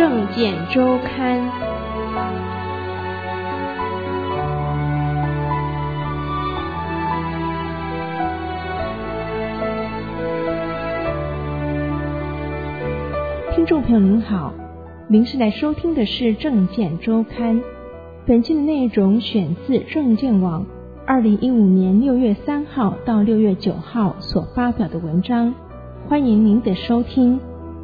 政见周刊。听众朋友您好，您是来收听的是政见周刊。本期的内容选自政见网2015年6月3号到6月9号所发表的文章，欢迎您的收听。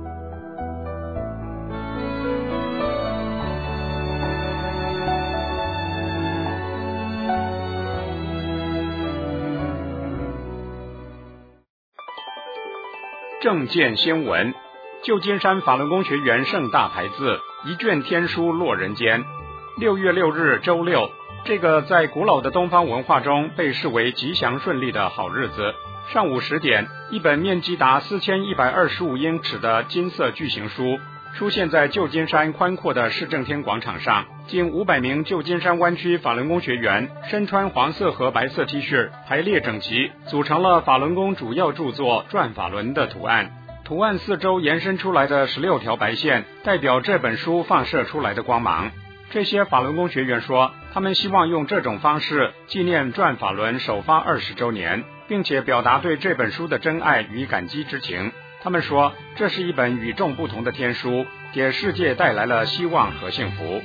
政见先闻：旧金山法轮功学员盛大排字，一卷天书落人间。6月6日周六，这个在古老的东方文化中被视为吉祥顺利的好日子，上午10点，一本面积达4125英尺的金色巨型书出现在旧金山宽阔的市政厅广场上。近500名旧金山湾区法轮功学员身穿黄色和白色 T 恤，排列整齐，组成了法轮功主要著作《转法轮》的图案。图案四周延伸出来的16条白线，代表这本书放射出来的光芒。这些法轮功学员说，他们希望用这种方式纪念转法轮首发20周年，并且表达对这本书的珍爱与感激之情。他们说，这是一本与众不同的天书，给世界带来了希望和幸福。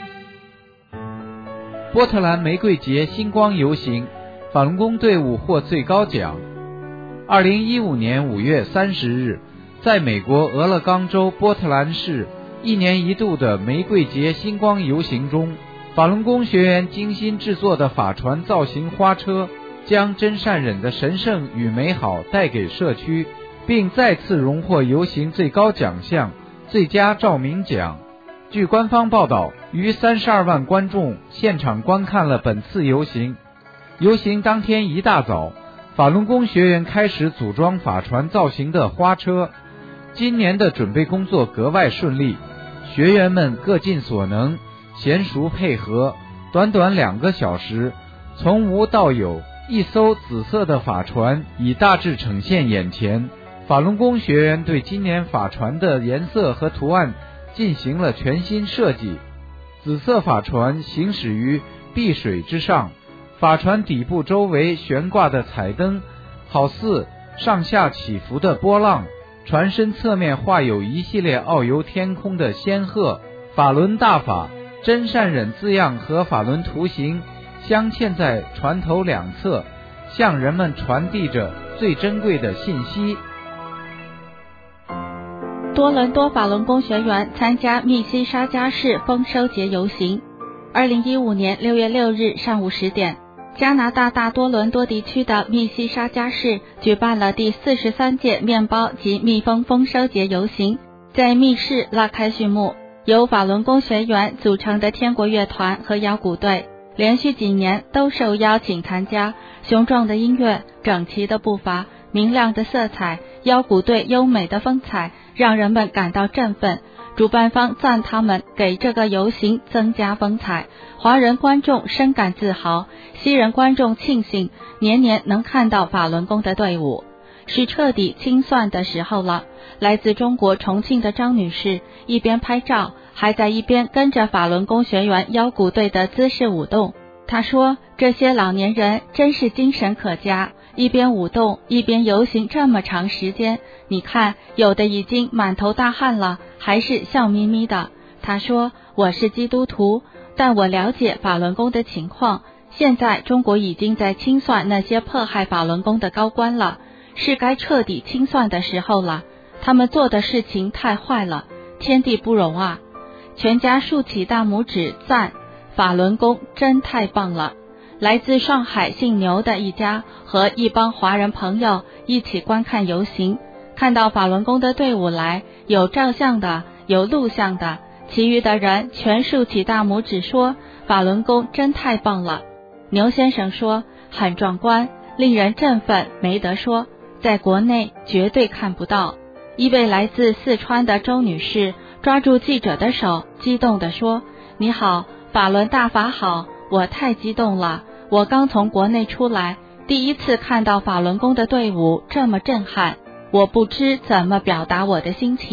波特兰玫瑰节星光游行，法轮功队伍获最高奖。2015年5月30日，在美国俄勒冈州波特兰市一年一度的玫瑰节星光游行中，法轮功学员精心制作的法船造型花车将真善忍的神圣与美好带给社区，并再次荣获游行最高奖项最佳照明奖。据官方报道，逾32万观众现场观看了本次游行。游行当天一大早，法轮功学员开始组装法船造型的花车。今年的准备工作格外顺利，学员们各尽所能，娴熟配合，短短2个小时，从无到有，一艘紫色的法船已大致呈现眼前。法轮功学员对今年法船的颜色和图案进行了全新设计。紫色法船行驶于碧水之上，法船底部周围悬挂的彩灯好似上下起伏的波浪，船身侧面画有一系列遨游天空的仙鹤。法轮大法真善忍字样和法轮图形镶嵌在船头两侧，向人们传递着最珍贵的信息。 多伦多法轮功学员参加密西沙加市丰收节游行。2015年6月6日上午10点，加拿大大多伦多地区的密西沙加市举办了第43届面包及蜜蜂丰收节游行，在密市拉开序幕。由法轮功学员组成的天国乐团和摇鼓队连续几年都受邀请参加，雄壮的音乐、整齐的步伐、明亮的色彩、摇鼓队优美的风采让人们感到振奋。主办方赞他们给这个游行增加风采，华人观众深感自豪，西人观众庆幸年年能看到法轮功的队伍。是彻底清算的时候了。来自中国重庆的张女士一边拍照，还在一边跟着法轮功学员摇鼓队的姿势舞动。她说，这些老年人真是精神可嘉，一边舞动一边游行这么长时间，你看有的已经满头大汗了，还是笑眯眯的。她说，我是基督徒，但我了解法轮功的情况，现在中国已经在清算那些迫害法轮功的高官了，是该彻底清算的时候了，他们做的事情太坏了，天地不容啊！全家竖起大拇指赞，法轮功真太棒了。来自上海姓牛的一家和一帮华人朋友一起观看游行，看到法轮功的队伍来，有照相的，有录像的，其余的人全竖起大拇指说，法轮功真太棒了。牛先生说，很壮观，令人振奋，没得说，在国内绝对看不到。一位来自四川的周女士抓住记者的手，激动地说，你好，法轮大法好，我太激动了，我刚从国内出来，第一次看到法轮功的队伍这么震撼，我不知怎么表达我的心情，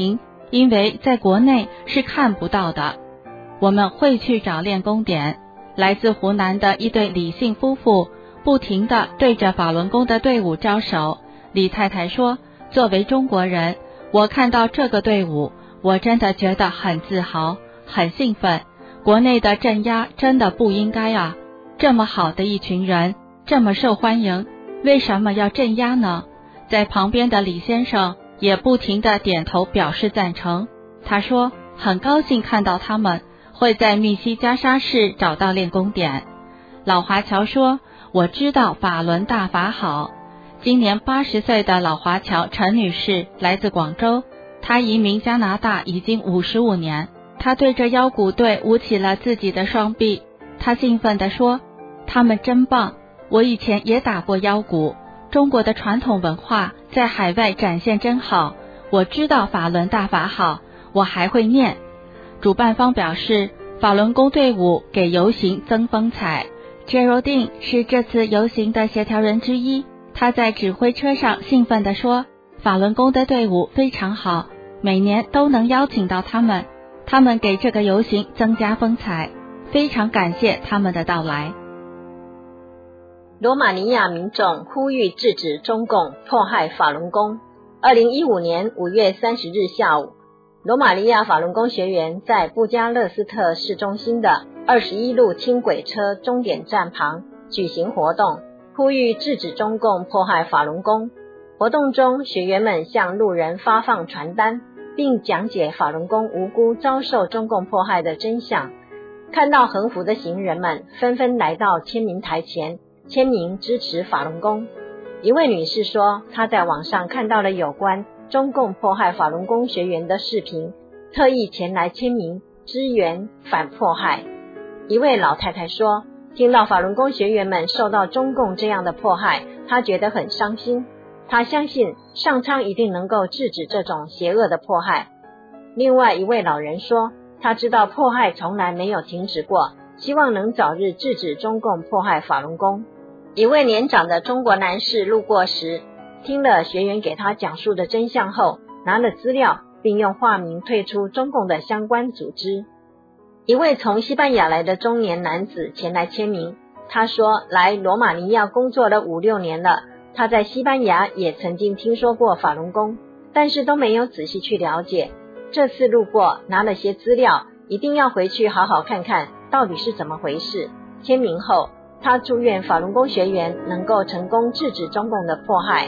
因为在国内是看不到的。我们会去找练功点。来自湖南的一对李姓夫妇不停地对着法轮功的队伍招手。李太太说，作为中国人，我看到这个队伍，我真的觉得很自豪，很兴奋。国内的镇压真的不应该啊，这么好的一群人，这么受欢迎，为什么要镇压呢？在旁边的李先生也不停地点头表示赞成。他说很高兴看到他们会在密西加沙市找到练功点。老华侨说，我知道法轮大法好。今年80岁的老华侨陈女士来自广州，她移民加拿大已经55年。她对着腰鼓队舞起了自己的双臂，她兴奋地说，他们真棒，我以前也打过腰鼓，中国的传统文化在海外展现真好，我知道法轮大法好，我还会念。主办方表示，法轮功队伍给游行增风采。Geraldine 是这次游行的协调人之一，他在指挥车上兴奋地说，法轮功的队伍非常好，每年都能邀请到他们给这个游行增加风采，非常感谢他们的到来。 罗马尼亚民众呼吁制止中共迫害法轮功。2015年5月30日下午，罗马尼亚法轮功学员在布加勒斯特市中心的21路轻轨车终点站旁举行活动，呼吁制止中共迫害法轮功。活动中，学员们向路人发放传单，并讲解法轮功无辜遭受中共迫害的真相。看到横幅的行人们纷纷来到签名台前签名支持法轮功。一位女士说，她在网上看到了有关中共迫害法轮功学员的视频，特意前来签名支援反迫害。一位老太太说，听到法轮功学员们受到中共这样的迫害，她觉得很伤心，她相信上苍一定能够制止这种邪恶的迫害。另外一位老人说，他知道迫害从来没有停止过，希望能早日制止中共迫害法轮功。一位年长的中国男士路过时，听了学员给他讲述的真相后，拿了资料并用化名退出中共的相关组织。一位从西班牙来的中年男子前来签名，他说来罗马尼亚工作了5-6年了，他在西班牙也曾经听说过法轮功，但是都没有仔细去了解，这次路过拿了些资料，一定要回去好好看看到底是怎么回事。签名后，他祝愿法轮功学员能够成功制止中共的迫害。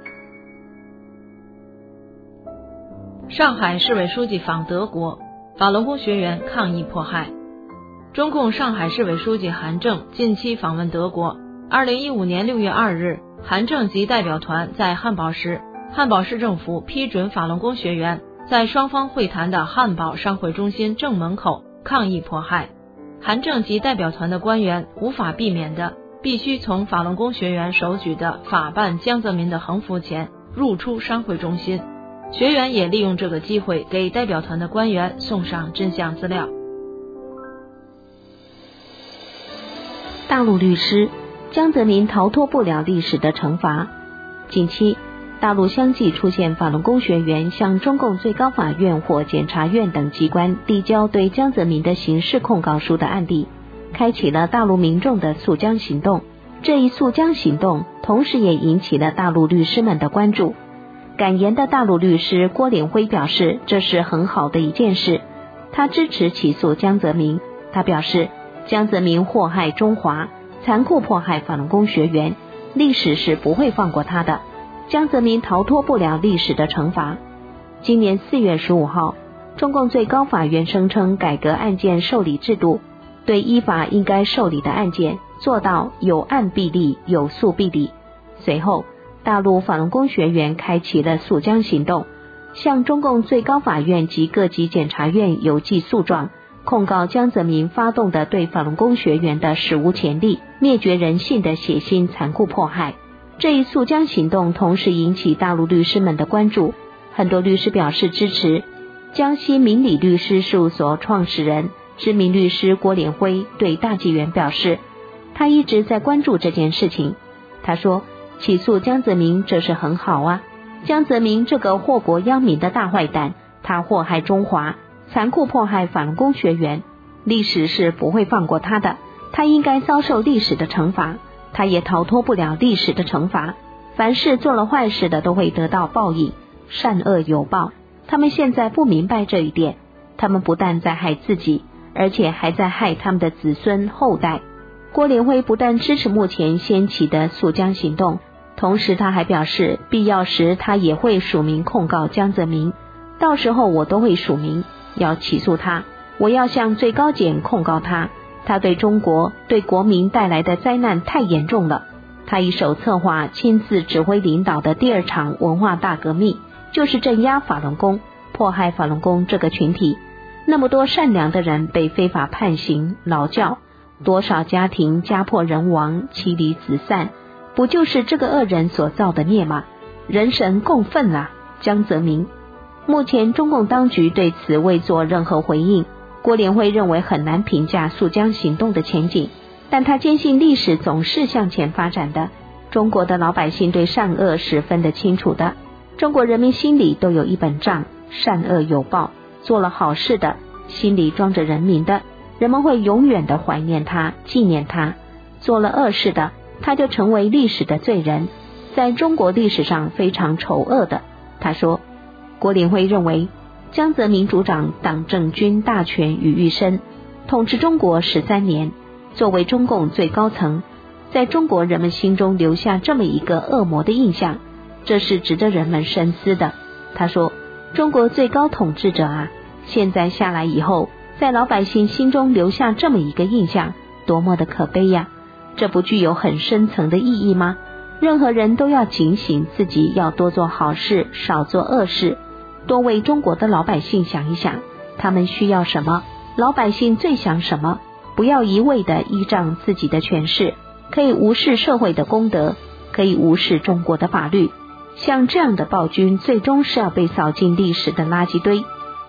上海市委书记访德国，法轮功学员抗议迫害。中共上海市委书记韩正近期访问德国。2015年6月2日，韩正及代表团在汉堡市政府批准法轮功学员在双方会谈的汉堡商会中心正门口抗议迫害。韩正及代表团的官员无法避免的必须从法轮功学员手举的法办江泽民的横幅前入出商会中心。学员也利用这个机会给代表团的官员送上真相资料。 大陆律师江泽民逃脱不了历史的惩罚。近期大陆相继出现法轮功学员向中共最高法院或检察院等机关递交对江泽民的刑事控告书的案例，开启了大陆民众的诉江行动。这一诉江行动同时也引起了大陆律师们的关注。敢言的大陆律师郭连辉表示，这是很好的一件事，他支持起诉江泽民。他表示，江泽民祸害中华，残酷迫害法轮功学员，历史是不会放过他的，江泽民逃脱不了历史的惩罚。今年4月15号，中共最高法院声称改革案件受理制度，对依法应该受理的案件做到有案必立，有诉必理。随后大陆法轮功学员开启了诉江行动，向中共最高法院及各级检察院邮寄诉状，控告江泽民发动的对法轮功学员的史无前例、灭绝人性的血腥残酷迫害。这一诉江行动同时引起大陆律师们的关注，很多律师表示支持。江西明理律师事务所创始人、知名律师郭连辉对大纪元表示，他一直在关注这件事情。他说，起诉江泽民这是很好啊，江泽民这个祸国殃民的大坏蛋， 他祸害中华，残酷迫害法轮功学员，历史是不会放过他的，他应该遭受历史的惩罚，他也逃脱不了历史的惩罚。凡是做了坏事的都会得到报应，善恶有报。他们现在不明白这一点，他们不但在害自己，而且还在害他们的子孙后代。郭连辉不但支持目前掀起的肃江行动，同时他还表示，必要时他也会署名控告江泽民，到时候我都会署名，要起诉他，我要向最高检控告他，他对中国对国民带来的灾难太严重了。他一手策划亲自指挥领导的第二场文化大革命，就是镇压法轮功，迫害法轮功这个群体。那么多善良的人被非法判刑劳教，多少家庭家破人亡，妻离子散，不就是这个恶人所造的孽吗？人神共愤啊！江泽民。目前中共当局对此未做任何回应，郭连辉认为很难评价肃江行动的前景，但他坚信历史总是向前发展的，中国的老百姓对善恶十分的清楚的，中国人民心里都有一本账，善恶有报，做了好事的，心里装着人民的，人们会永远的怀念他，纪念他；做了恶事的，他就成为历史的罪人，在中国历史上非常丑恶的。他说，郭连辉认为江泽民主掌党政军大权于一身，统治中国13年，作为中共最高层，在中国人们心中留下这么一个恶魔的印象，这是值得人们深思的。他说，中国最高统治者啊，现在下来以后，在老百姓心中留下这么一个印象，多么的可悲呀！这不具有很深层的意义吗？任何人都要警醒自己，要多做好事，少做恶事，多为中国的老百姓想一想，他们需要什么，老百姓最想什么，不要一味的依仗自己的权势，可以无视社会的公德，可以无视中国的法律。像这样的暴君，最终是要被扫进历史的垃圾堆。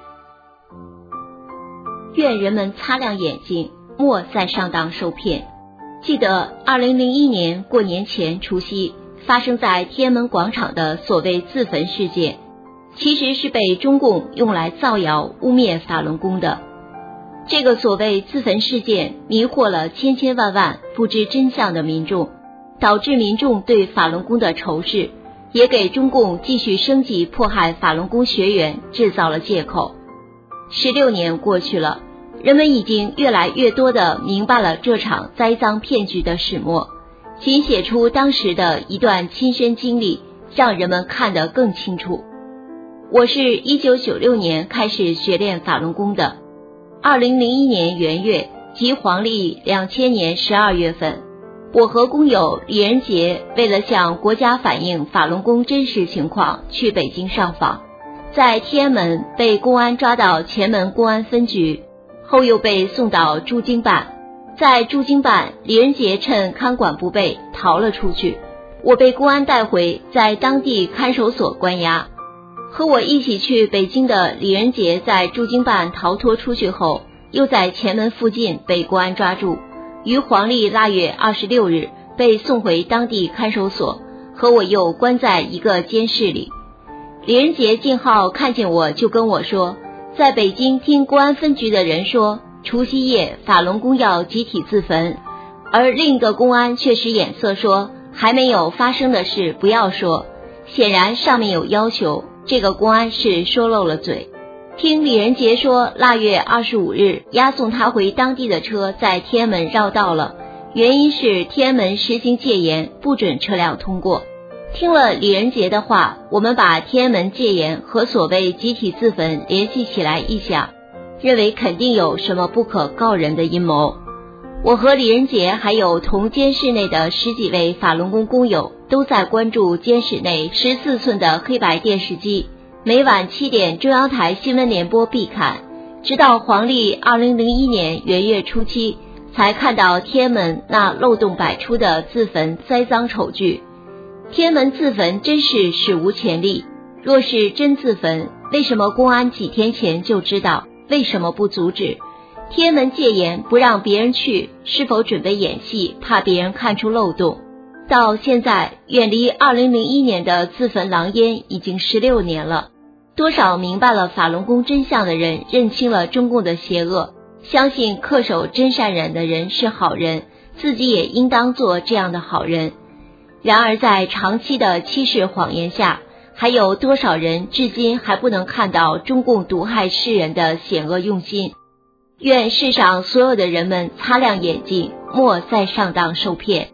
愿人们擦亮眼睛，莫再上当受骗。记得2001年过年前除夕发生在天安门广场的所谓自焚事件，其实是被中共用来造谣污蔑法轮功的。这个所谓自焚事件迷惑了千千万万不知真相的民众，导致民众对法轮功的仇视，也给中共继续升级迫害法轮功学员制造了借口。16年过去了，人们已经越来越多地明白了这场栽赃骗局的始末，仅写出当时的一段亲身经历，让人们看得更清楚。我是1996年开始学练法轮功的，2001年元月即黄历2000年12月份，我和工友李仁杰为了向国家反映法轮功真实情况，去北京上访，在天安门被公安抓到前门公安分局，后又被送到驻京办。在驻京办，李仁杰趁看管不备逃了出去，我被公安带回在当地看守所关押。和我一起去北京的李仁杰在驻京办逃脱出去后，又在前门附近被公安抓住，于黄历腊月26日被送回当地看守所，和我又关在一个监室里。李仁杰进号看见我就跟我说，在北京听公安分局的人说除夕夜法轮功要集体自焚，而另一个公安却使眼色说还没有发生的事不要说，显然上面有要求，这个公安是说漏了嘴。听李仁杰说，腊月25日押送他回当地的车在天安门绕道了，原因是天安门实行戒严，不准车辆通过。听了李仁杰的话，我们把天安门戒严和所谓集体自焚联系起来一想，认为肯定有什么不可告人的阴谋。我和李仁杰还有同监室内的10几位法轮功工友都在关注监室内14寸的黑白电视机，每晚7点中央台新闻联播必看，直到黄历2001年元月初7才看到天安门那漏洞百出的自焚栽赃丑剧。天安门自焚真是史无前例，若是真自焚，为什么公安几天前就知道，为什么不阻止？天安门戒严不让别人去，是否准备演戏，怕别人看出漏洞？到现在远离2001年的自焚狼烟已经16年了， 多少明白了法轮功真相的人认清了中共的邪恶，相信恪守真善忍的人是好人，自己也应当做这样的好人。然而在长期的欺世谎言下，还有多少人至今还不能看到中共毒害世人的险恶用心？愿世上所有的人们擦亮眼睛，莫再上当受骗。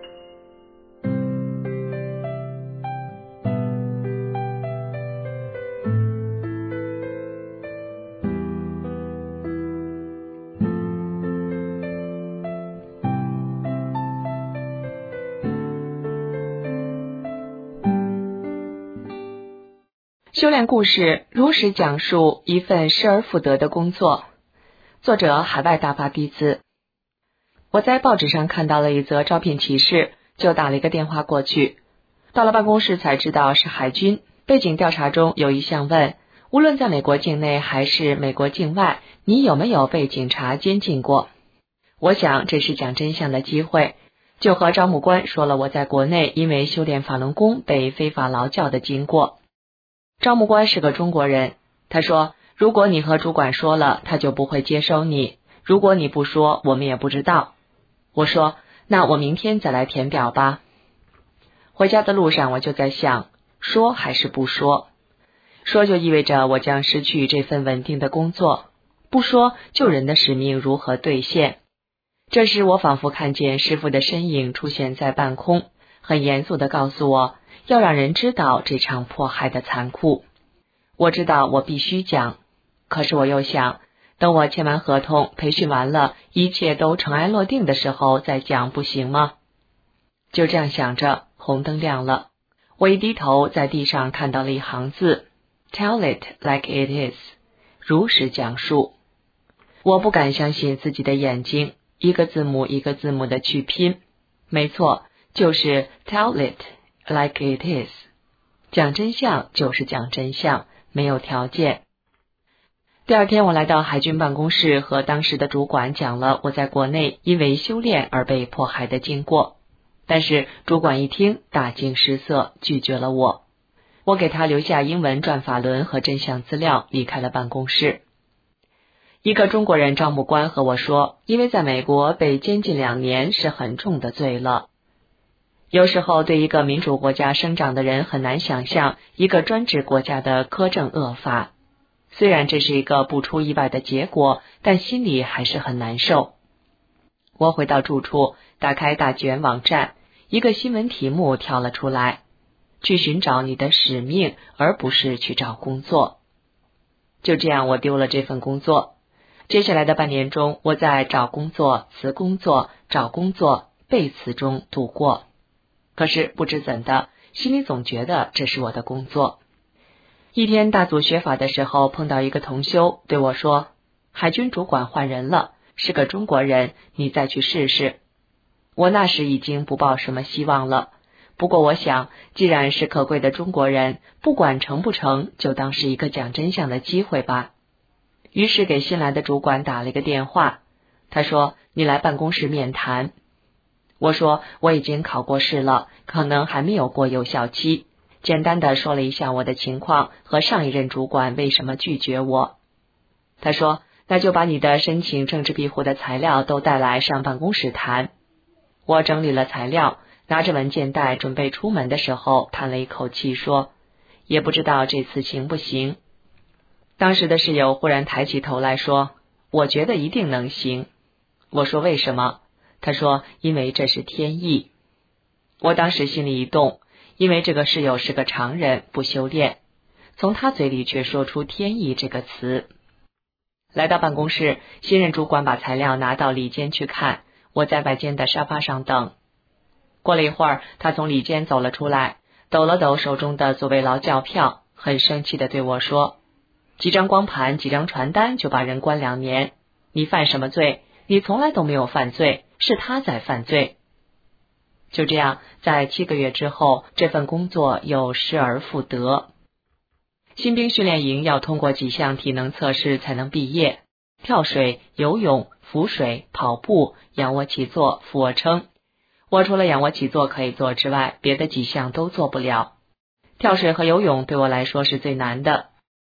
修炼故事如实讲述一份失而复得的工作。作者海外大发弟子。我在报纸上看到了一则招聘启事，就打了一个电话过去。到了办公室才知道是海军。背景调查中有一项问，无论在美国境内还是美国境外，你有没有被警察监禁过？我想这是讲真相的机会，就和招募官说了我在国内因为修炼法轮功被非法劳教的经过。招募官是个中国人，他说如果你和主管说了，他就不会接收你，如果你不说，我们也不知道。我说那我明天再来填表吧。回家的路上我就在想，说还是不说？说就意味着我将失去这份稳定的工作，不说救人的使命如何兑现？这时我仿佛看见师父的身影出现在半空，很严肃地告诉我，要让人知道这场迫害的残酷。我知道我必须讲，可是我又想，等我签完合同，培训完了，一切都尘埃落定的时候再讲不行吗？就这样想着，红灯亮了。我一低头，在地上看到了一行字 Tell it like it is， 如实讲述。我不敢相信自己的眼睛，一个字母一个字母的去拼。没错，就是 Tell it like it is， 讲真相就是讲真相，没有条件。第二天我来到海军办公室，和当时的主管讲了我在国内因为修炼而被迫害的经过，但是主管一听大惊失色，拒绝了我。我给他留下英文转法轮和真相资料，离开了办公室。一个中国人招募官和我说，因为在美国被监禁2年是很重的罪了。有时候对一个民主国家生长的人很难想象一个专制国家的苛政恶法。虽然这是一个不出意外的结果，但心里还是很难受。我回到住处，打开大纪元网站，一个新闻题目跳了出来，去寻找你的使命，而不是去找工作。就这样我丢了这份工作。接下来的半年中，我在找工作、辞工作、找工作、被辞中度过。可是不知怎的，心里总觉得这是我的工作。一天大组学法的时候，碰到一个同修对我说，海军主管换人了，是个中国人，你再去试试。我那时已经不抱什么希望了，不过我想，既然是可贵的中国人，不管成不成，就当是一个讲真相的机会吧。于是给新来的主管打了一个电话，他说你来办公室面谈。我说我已经考过试了，可能还没有过有效期，简单的说了一下我的情况和上一任主管为什么拒绝我。他说那就把你的申请政治庇护的材料都带来上办公室谈。我整理了材料，拿着文件袋准备出门的时候，叹了一口气说，也不知道这次行不行。当时的室友忽然抬起头来说，我觉得一定能行。我说为什么？他说因为这是天意。我当时心里一动，因为这个室友是个常人，不修炼，从他嘴里却说出天意这个词。来到办公室，新任主管把材料拿到里间去看，我在外间的沙发上等。过了一会儿，他从里间走了出来，抖了抖手中的所谓劳教票，很生气地对我说，几张光盘几张传单就把人关2年，你犯什么罪？你从来都没有犯罪，是他在犯罪。就这样，在7个月之后，这份工作又失而复得。新兵训练营要通过几项体能测试才能毕业，跳水、游泳、浮水、跑步、仰卧起坐、俯卧撑。我除了仰卧起坐可以做之外，别的几项都做不了。跳水和游泳对我来说是最难的，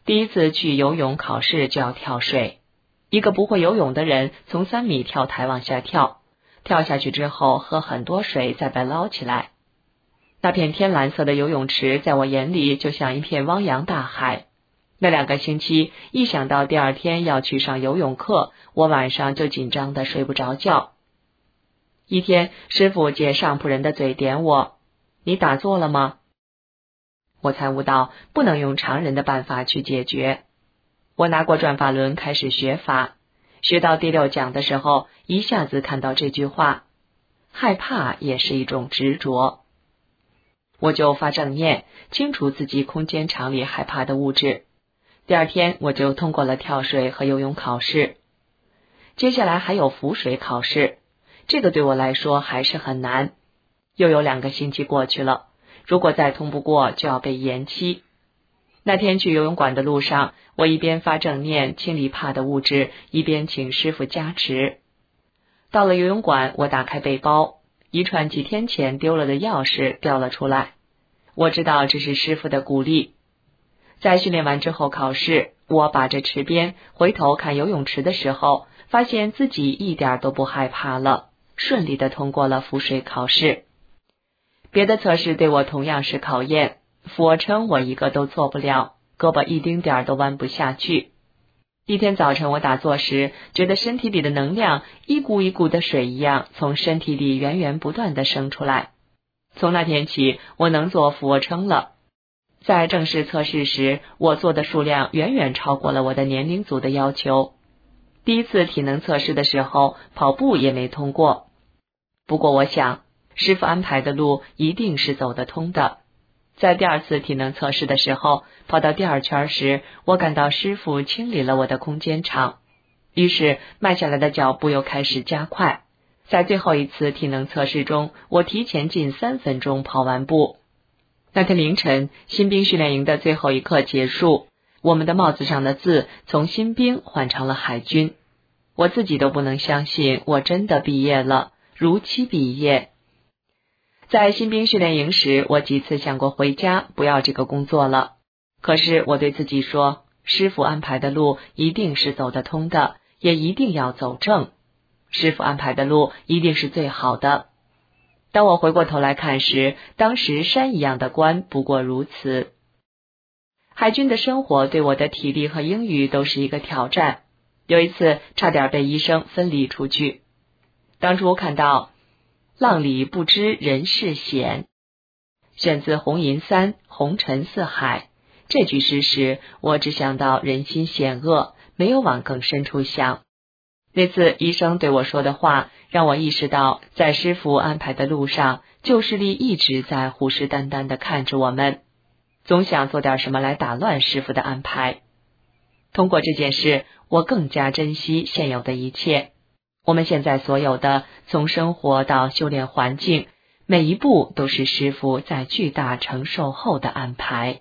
第一次去游泳考试就要跳水，一个不会游泳的人从3米跳台往下跳，跳下去之后喝很多水再被捞起来。那片天蓝色的游泳池在我眼里就像一片汪洋大海。那2个星期，一想到第2天要去上游泳课，我晚上就紧张得睡不着觉。一天，师傅借上铺人的嘴点我：“你打坐了吗？”我参悟到不能用常人的办法去解决。我拿过转法轮开始学法，学到第6讲的时候，一下子看到这句话：害怕也是一种执着。我就发正念，清除自己空间场里害怕的物质。第2天我就通过了跳水和游泳考试。接下来还有浮水考试，这个对我来说还是很难。又有2个星期过去了，如果再通不过就要被延期。那天去游泳馆的路上，我一边发正念清理怕的物质，一边请师父加持。到了游泳馆，我打开背包，一串几天前丢了的钥匙掉了出来。我知道这是师父的鼓励。在训练完之后考试，我把着池边回头看游泳池的时候，发现自己一点都不害怕了，顺利地通过了浮水考试。别的测试对我同样是考验，俯卧撑我一个都做不了，胳膊一丁点都弯不下去。一天早晨我打坐时，觉得身体里的能量一股一股的水一样从身体里源源不断地生出来。从那天起，我能做俯卧撑了。在正式测试时，我做的数量远远超过了我的年龄组的要求。第一次体能测试的时候，跑步也没通过。不过我想，师父安排的路一定是走得通的。在第2次体能测试的时候，跑到第2圈时，我感到师父清理了我的空间场，于是迈下来的脚步又开始加快。在最后一次体能测试中，我提前近3分钟跑完步。那天凌晨，新兵训练营的最后一课结束，我们的帽子上的字从新兵换成了海军。我自己都不能相信，我真的毕业了，如期毕业。在新兵训练营时，我几次想过回家，不要这个工作了。可是我对自己说，师父安排的路一定是走得通的，也一定要走正。师父安排的路一定是最好的。当我回过头来看时，当时山一样的关不过如此。海军的生活对我的体力和英语都是一个挑战，有一次差点被医生分离出去。当初看到浪里不知人世险，选自红银3红尘四海，这句诗时，我只想到人心险恶，没有往更深处想。那次医生对我说的话，让我意识到，在师父安排的路上，旧势力一直在虎视眈眈地看着我们，总想做点什么来打乱师父的安排。通过这件事，我更加珍惜现有的一切。我们现在所有的，从生活到修炼环境，每一步都是师父在巨大承受后的安排。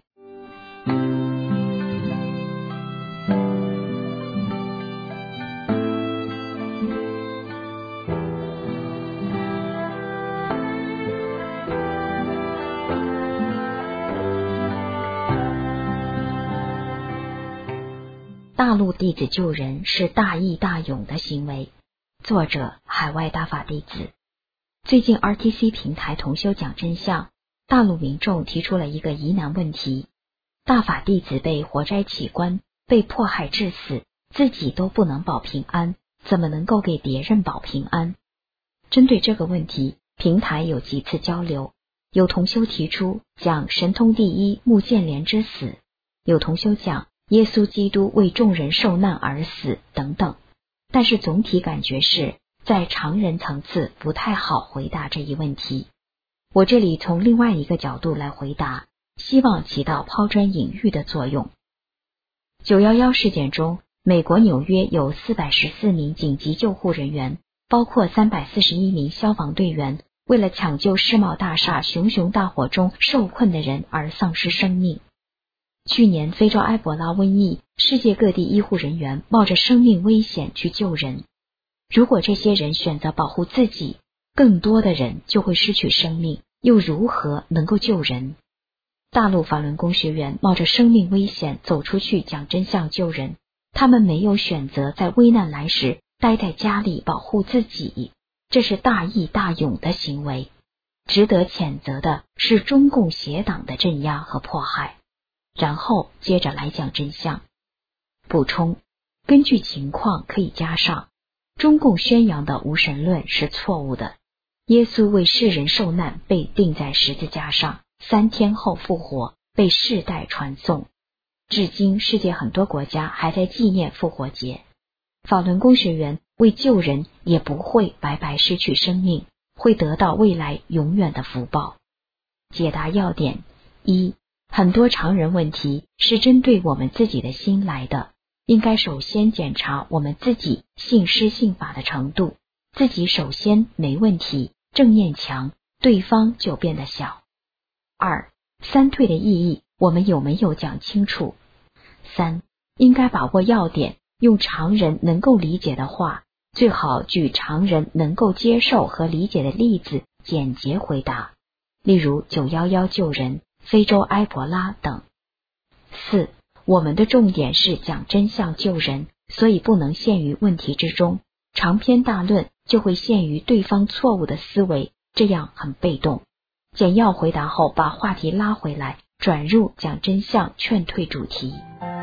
大陆弟子救人是大义大勇的行为。作者：海外大法弟子。最近 RTC 平台同修讲真相，大陆民众提出了一个疑难问题：大法弟子被活摘器官，被迫害致死，自己都不能保平安，怎么能够给别人保平安？针对这个问题，平台有几次交流，有同修提出讲神通第一穆建连之死，有同修讲耶稣基督为众人受难而死等等。但是总体感觉是在常人层次不太好回答这一问题。我这里从另外一个角度来回答，希望起到抛砖引玉的作用。911事件中，美国纽约有414名紧急救护人员，包括341名消防队员，为了抢救世贸大厦熊熊大火中受困的人而丧失生命。去年非洲埃博拉瘟疫，世界各地医护人员冒着生命危险去救人。如果这些人选择保护自己，更多的人就会失去生命，又如何能够救人？ 大陆法轮功学员冒着生命危险走出去讲真相救人，他们没有选择在危难来时待在家里保护自己，这是大义大勇的行为。值得谴责的是中共邪党的镇压和迫害。然后接着来讲真相。补充，根据情况可以加上，中共宣扬的无神论是错误的。耶稣为世人受难，被钉在十字架上，3天后复活，被世代传颂。至今世界很多国家还在纪念复活节。法轮功学员为救人也不会白白失去生命，会得到未来永远的福报。解答要点：一、很多常人问题是针对我们自己的心来的，应该首先检查我们自己信师信法的程度，自己首先没问题，正念强，对方就变得小。二、三退的意义我们有没有讲清楚？三、应该把握要点，用常人能够理解的话，最好举常人能够接受和理解的例子，简洁回答，例如911救人、非洲埃博拉等。四、我们的重点是讲真相救人，所以不能陷于问题之中，长篇大论就会陷于对方错误的思维，这样很被动。简要回答后，把话题拉回来，转入讲真相劝退主题。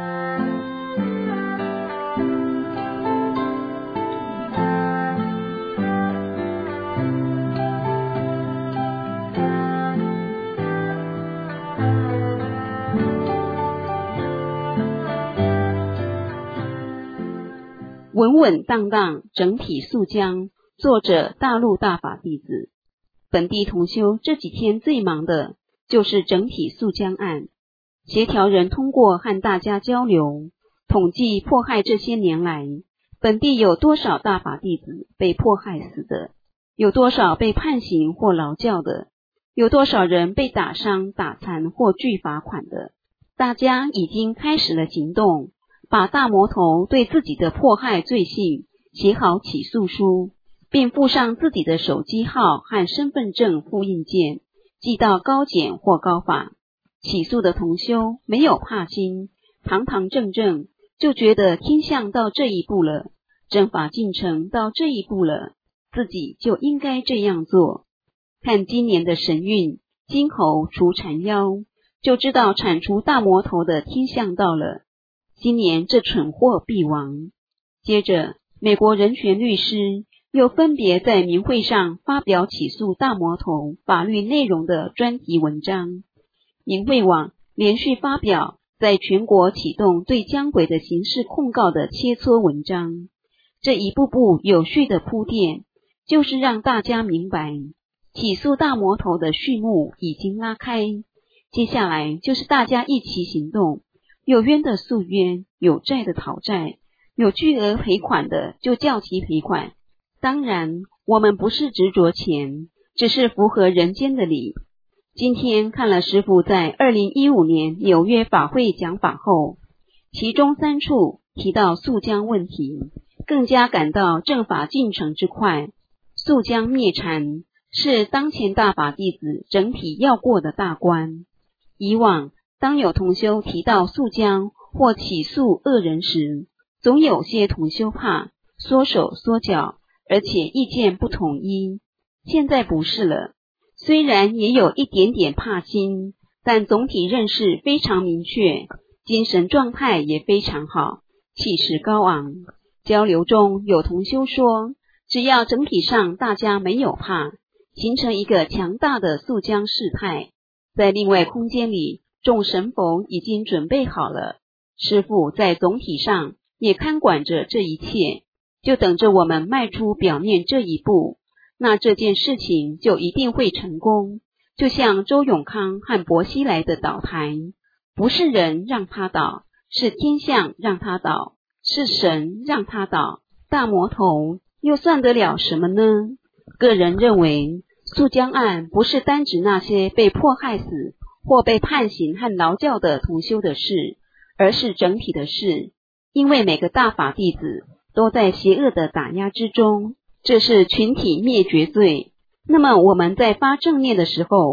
稳稳当当，整体肃江。作者大陆大法弟子。本地同修这几天最忙的就是整体肃江案。协调人通过和大家交流，统计迫害这些年来，本地有多少大法弟子被迫害死的，有多少被判刑或劳教的，有多少人被打伤、打残或拒罚款的。大家已经开始了行动，把大魔头对自己的迫害罪行写好起诉书，并附上自己的手机号和身份证复印件，寄到高检或高法。起诉的同修没有怕心，堂堂正正，就觉得天象到这一步了，正法进程到这一步了，自己就应该这样做。看今年的神运，金猴除缠妖，就知道铲除大魔头的天象到了。今年这蠢货必亡。接着，美国人权律师又分别在明会上发表起诉大魔头法律内容的专题文章。明会网连续发表在全国启动对江鬼的刑事控告的切磋文章，这一步步有序的铺垫，就是让大家明白，起诉大魔头的序幕已经拉开，接下来就是大家一起行动，有冤的诉冤，有债的讨债，有巨额赔款的就叫其赔款。当然，我们不是执着钱，只是符合人间的理。今天看了师父在2015年纽约法会讲法后，其中3处提到肃江问题，更加感到正法进程之快。肃江灭缠是当前大法弟子整体要过的大关。以往当有同修提到肃江或起诉恶人时，总有些同修怕缩手缩脚，而且意见不统一。现在不是了，虽然也有一点点怕心，但总体认识非常明确，精神状态也非常好，气势高昂。交流中有同修说，只要整体上大家没有怕，形成一个强大的肃江事态，在另外空间里众神佛已经准备好了，师父在总体上也看管着这一切，就等着我们迈出表面这一步，那这件事情就一定会成功。就像周永康和薄熙来的倒台，不是人让他倒，是天象让他倒，是神让他倒，大魔头又算得了什么呢？个人认为，肃江案不是单指那些被迫害死或被判刑和劳教的同修的事，而是整体的事，因为每个大法弟子都在邪恶的打压之中，这是群体灭绝罪。那么我们在发正念的时候，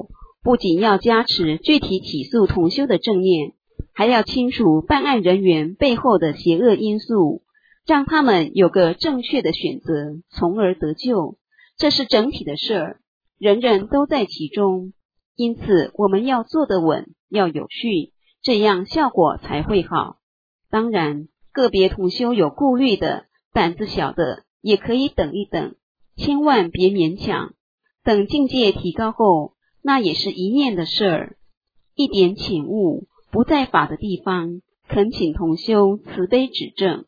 不仅要加持具体起诉同修的正念，还要清楚办案人员背后的邪恶因素，让他们有个正确的选择，从而得救。这是整体的事儿，人人都在其中，因此我们要做得稳，要有序，这样效果才会好。当然，个别同修有顾虑的，胆子小的，也可以等一等，千万别勉强。等境界提高后，那也是一念的事儿。一点请悟，不在法的地方，恳请同修慈悲指正。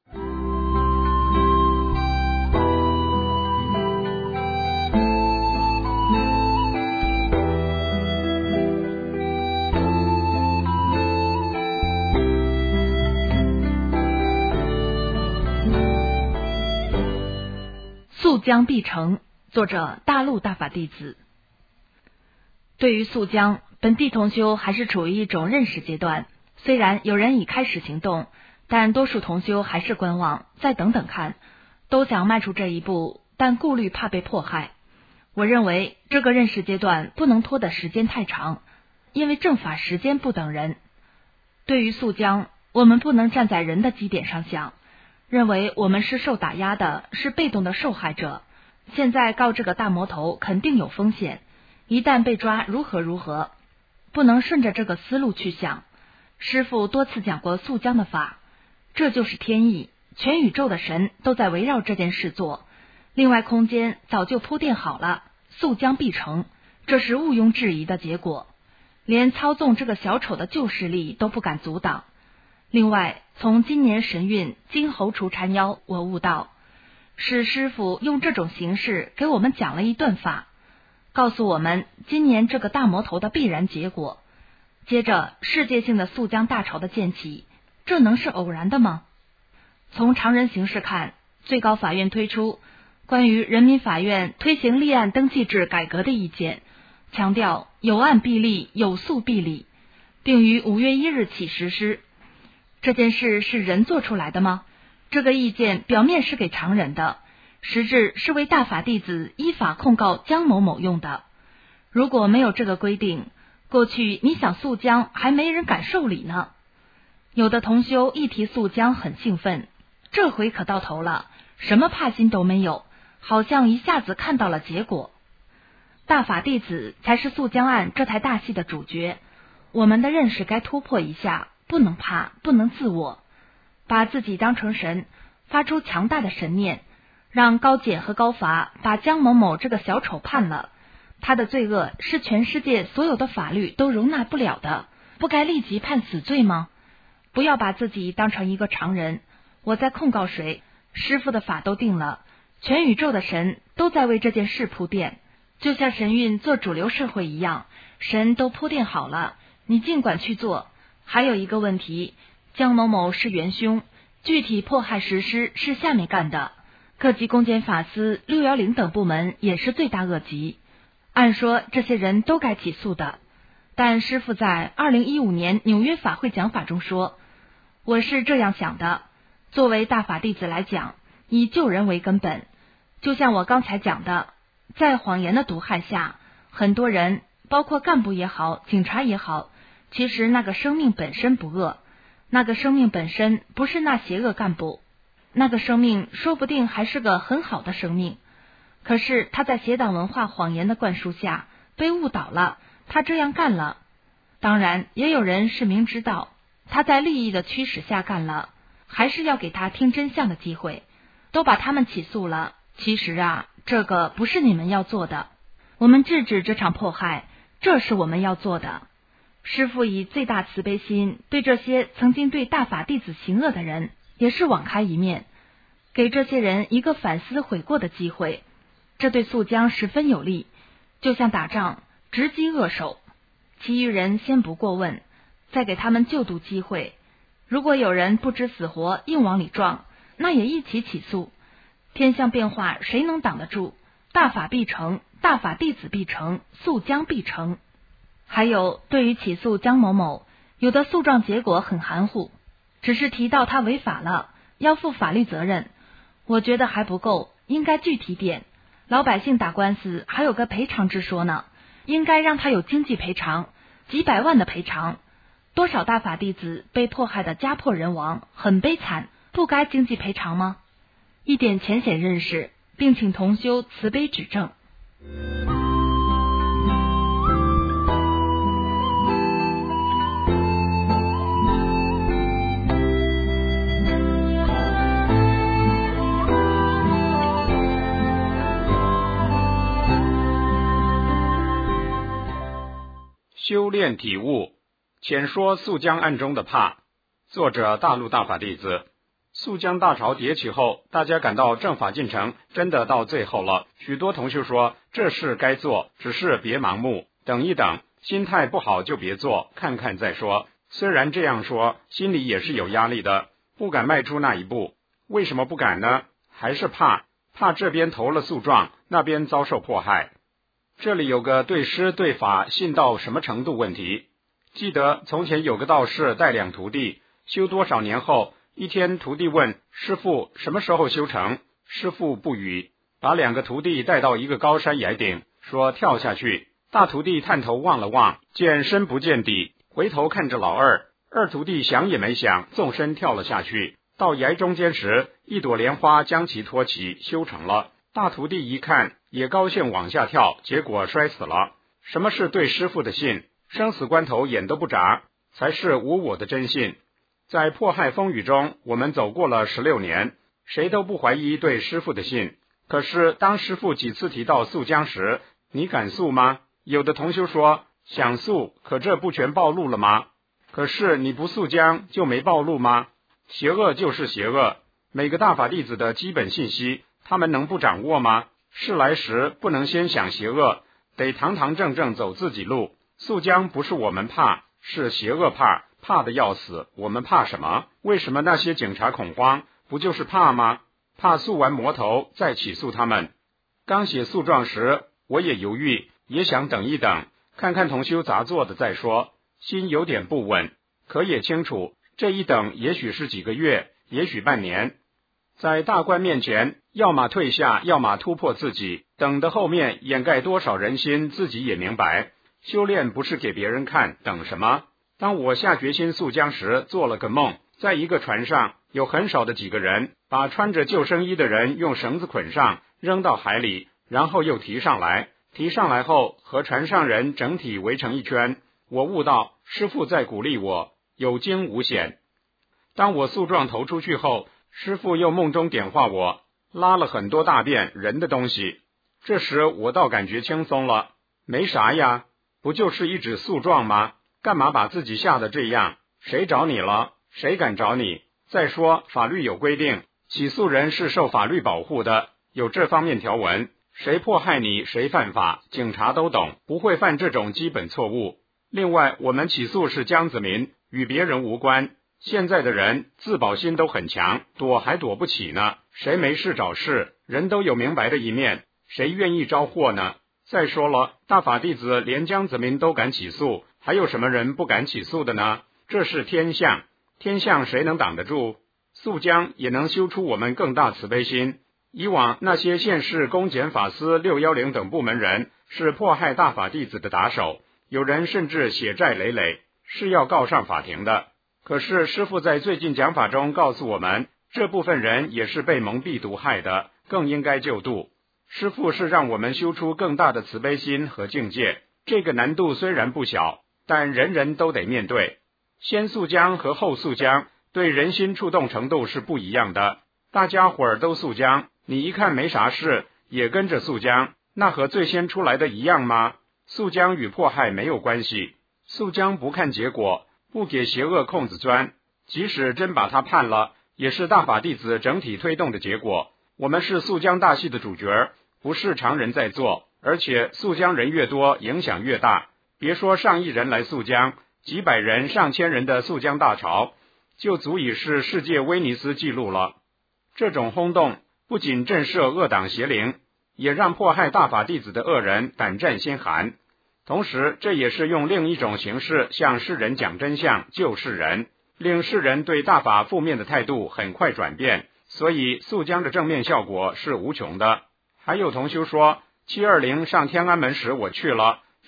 速将必成，作者大陆大法弟子。对于速将，本地同修还是处于一种认识阶段，虽然有人已开始行动，但多数同修还是观望，再等等看，都想迈出这一步，但顾虑怕被迫害。我认为这个认识阶段不能拖的时间太长，因为正法时间不等人。对于速将，我们不能站在人的基点上想，认为我们是受打压的，是被动的受害者。现在告这个大魔头肯定有风险，一旦被抓如何如何，不能顺着这个思路去想。师父多次讲过速将的法，这就是天意，全宇宙的神都在围绕这件事做，另外空间早就铺垫好了，速将必成，这是毋庸置疑的结果，连操纵这个小丑的旧势力都不敢阻挡。另外，从今年神运金猴除缠妖，我悟到是师父用这种形式给我们讲了一段法，告诉我们今年这个大魔头的必然结果。接着世界性的速将大潮的建起，这能是偶然的吗？从常人形式看，最高法院推出关于人民法院推行立案登记制改革的意见，强调有案必立，有诉必理，并于5月1日起实施。这件事是人做出来的吗？这个意见表面是给常人的，实质是为大法弟子依法控告江某某用的。如果没有这个规定，过去你想速将还没人敢受理呢。有的同修一提速将很兴奋，这回可到头了，什么怕心都没有，好像一下子看到了结果。大法弟子才是速将案这台大戏的主角，我们的认识该突破一下，不能怕，不能自我，把自己当成神，发出强大的神念，让高检和高罚把江某某这个小丑判了，他的罪恶是全世界所有的法律都容纳不了的，不该立即判死罪吗？不要把自己当成一个常人，我在控告谁？师父的法都定了，全宇宙的神都在为这件事铺垫，就像神运做主流社会一样，神都铺垫好了，你尽管去做。还有一个问题，江某某是元凶，具体迫害实施是下面干的，各级公检法司、610等部门也是罪大恶极。按说这些人都该起诉的，但师父在2015年纽约法会讲法中说，我是这样想的，作为大法弟子来讲，以救人为根本，就像我刚才讲的，在谎言的毒害下，很多人包括干部也好，警察也好，其实那个生命本身不恶，那个生命本身不是那邪恶干部，那个生命说不定还是个很好的生命，可是他在邪党文化谎言的灌输下被误导了，他这样干了。当然也有人是明知道他在利益的驱使下干了，还是要给他听真相的机会，都把他们起诉了。其实啊，这个不是你们要做的，我们制止这场迫害，这是我们要做的。师父以最大慈悲心对这些曾经对大法弟子行恶的人也是网开一面，给这些人一个反思悔过的机会，这对速将十分有利，就像打仗直击恶手，其余人先不过问，再给他们救度机会。如果有人不知死活硬往里撞，那也一起起诉。天象变化谁能挡得住？大法必成，大法弟子必成，速将必成。还有对于起诉江某某，有的诉状结果很含糊，只是提到他违法了，要负法律责任，我觉得还不够，应该具体点。老百姓打官司还有个赔偿之说呢， 应该让他有经济赔偿，几百万的赔偿。多少大法弟子被迫害的家破人亡，很悲惨，不该经济赔偿吗？一点浅显认识，并请同修慈悲指正。 修炼体悟，浅说肃江案中的怕。作者大陆大法弟子。肃江大潮迭起后，大家感到正法进程真的到最后了。许多同修说这事该做，只是别盲目，等一等，心态不好就别做，看看再说。虽然这样说，心里也是有压力的，不敢迈出那一步。为什么不敢呢？还是怕这边投了诉状，那边遭受迫害。这里有个对师对法信到什么程度问题。记得从前有个道士带两徒弟，修多少年后，一天徒弟问师父什么时候修成，师父不语，把两个徒弟带到一个高山崖顶，说跳下去。大徒弟探头望了望，见深不见底，回头看着老二，二徒弟想也没想，纵身跳了下去。到崖中间时，一朵莲花将其托起，修成了。大徒弟一看也高兴往下跳，结果摔死了。什么是对师父的信？生死关头眼都不眨，才是无我的真信。在迫害风雨中，我们走过了16年，谁都不怀疑对师父的信。可是当师父几次提到肃江时，你敢肃吗？有的同修说想肃，可这不全暴露了吗？可是你不肃江就没暴露吗？邪恶就是邪恶，每个大法弟子的基本信息他们能不掌握吗？事来时不能先想邪恶，得堂堂正正走自己路。肃江不是我们怕，是邪恶怕得要死。我们怕什么？为什么那些警察恐慌？不就是怕吗？怕诉完魔头再起诉他们。刚写诉状时我也犹豫，也想等一等，看看同修咋做的再说，心有点不稳。可也清楚这一等也许是几个月，也许半年。在大官面前，要么退下，要么突破自己，等的后面掩盖多少人心，自己也明白。修炼不是给别人看，等什么？当我下决心肃江时，做了个梦，在一个船上，有很少的几个人，把穿着救生衣的人用绳子捆上，扔到海里，然后又提上来。提上来后，和船上人整体围成一圈。我悟到师父在鼓励我，有惊无险。当我诉状投出去后，师父又梦中点化我，拉了很多大便人的东西。这时我倒感觉轻松了，没啥呀，不就是一纸诉状吗？干嘛把自己吓得这样？谁找你了？谁敢找你？再说法律有规定，起诉人是受法律保护的，有这方面条文。谁迫害你，谁犯法，警察都懂，不会犯这种基本错误。另外，我们起诉是江子民，与别人无关。现在的人自保心都很强，躲还躲不起呢。谁没事找事？人都有明白的一面，谁愿意招祸呢？再说了，大法弟子连江子民都敢起诉，还有什么人不敢起诉的呢？这是天象，天象谁能挡得住？肃江也能修出我们更大慈悲心。以往那些县市公检法司610等部门人是迫害大法弟子的打手，有人甚至血债累累，是要告上法庭的。可是师父在最近讲法中告诉我们，这部分人也是被蒙蔽毒害的，更应该救度。师父是让我们修出更大的慈悲心和境界，这个难度虽然不小，但人人都得面对。先肃江和后肃江对人心触动程度是不一样的。大家伙儿都肃江，你一看没啥事，也跟着肃江，那和最先出来的一样吗？肃江与迫害没有关系，肃江不看结果，不给邪恶空子钻，即使真把他判了，也是大法弟子整体推动的结果。我们是肃江大戏的主角，不是常人在做，而且肃江人越多，影响越大。别说上亿人来肃江，几百人、上千人的肃江大潮，就足以是世界威尼斯纪录了。这种轰动不仅震慑恶党邪灵，也让迫害大法弟子的恶人胆战心寒。同时，这也是用另一种形式向世人讲真相、救世人，令世人对大法负面的态度很快转变。所以肃江的正面效果是无穷的。还有同修说，720上天安门时我去了，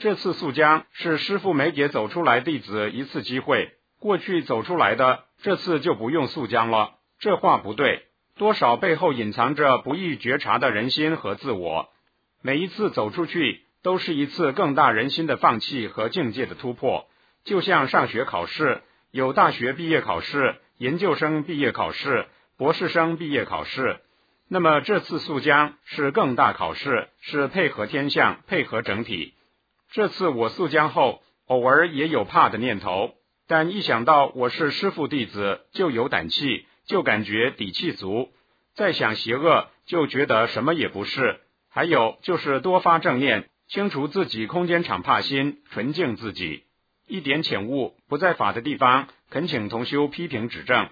这次速江是师父没给走出来弟子一次机会，过去走出来的，这次就不用速江了。这话不对，多少背后隐藏着不易觉察的人心和自我。每一次走出去，都是一次更大人心的放弃和境界的突破。就像上学考试，有大学毕业考试、研究生毕业考试、博士生毕业考试。那么这次速江是更大考试，是配合天象，配合整体。这次我速江后，偶尔也有怕的念头，但一想到我是师父弟子，就有胆气，就感觉底气足。再想邪恶，就觉得什么也不是。还有就是多发正念，清除自己空间场怕心，纯净自己。一点浅悟不在法的地方，恳请同修批评指正。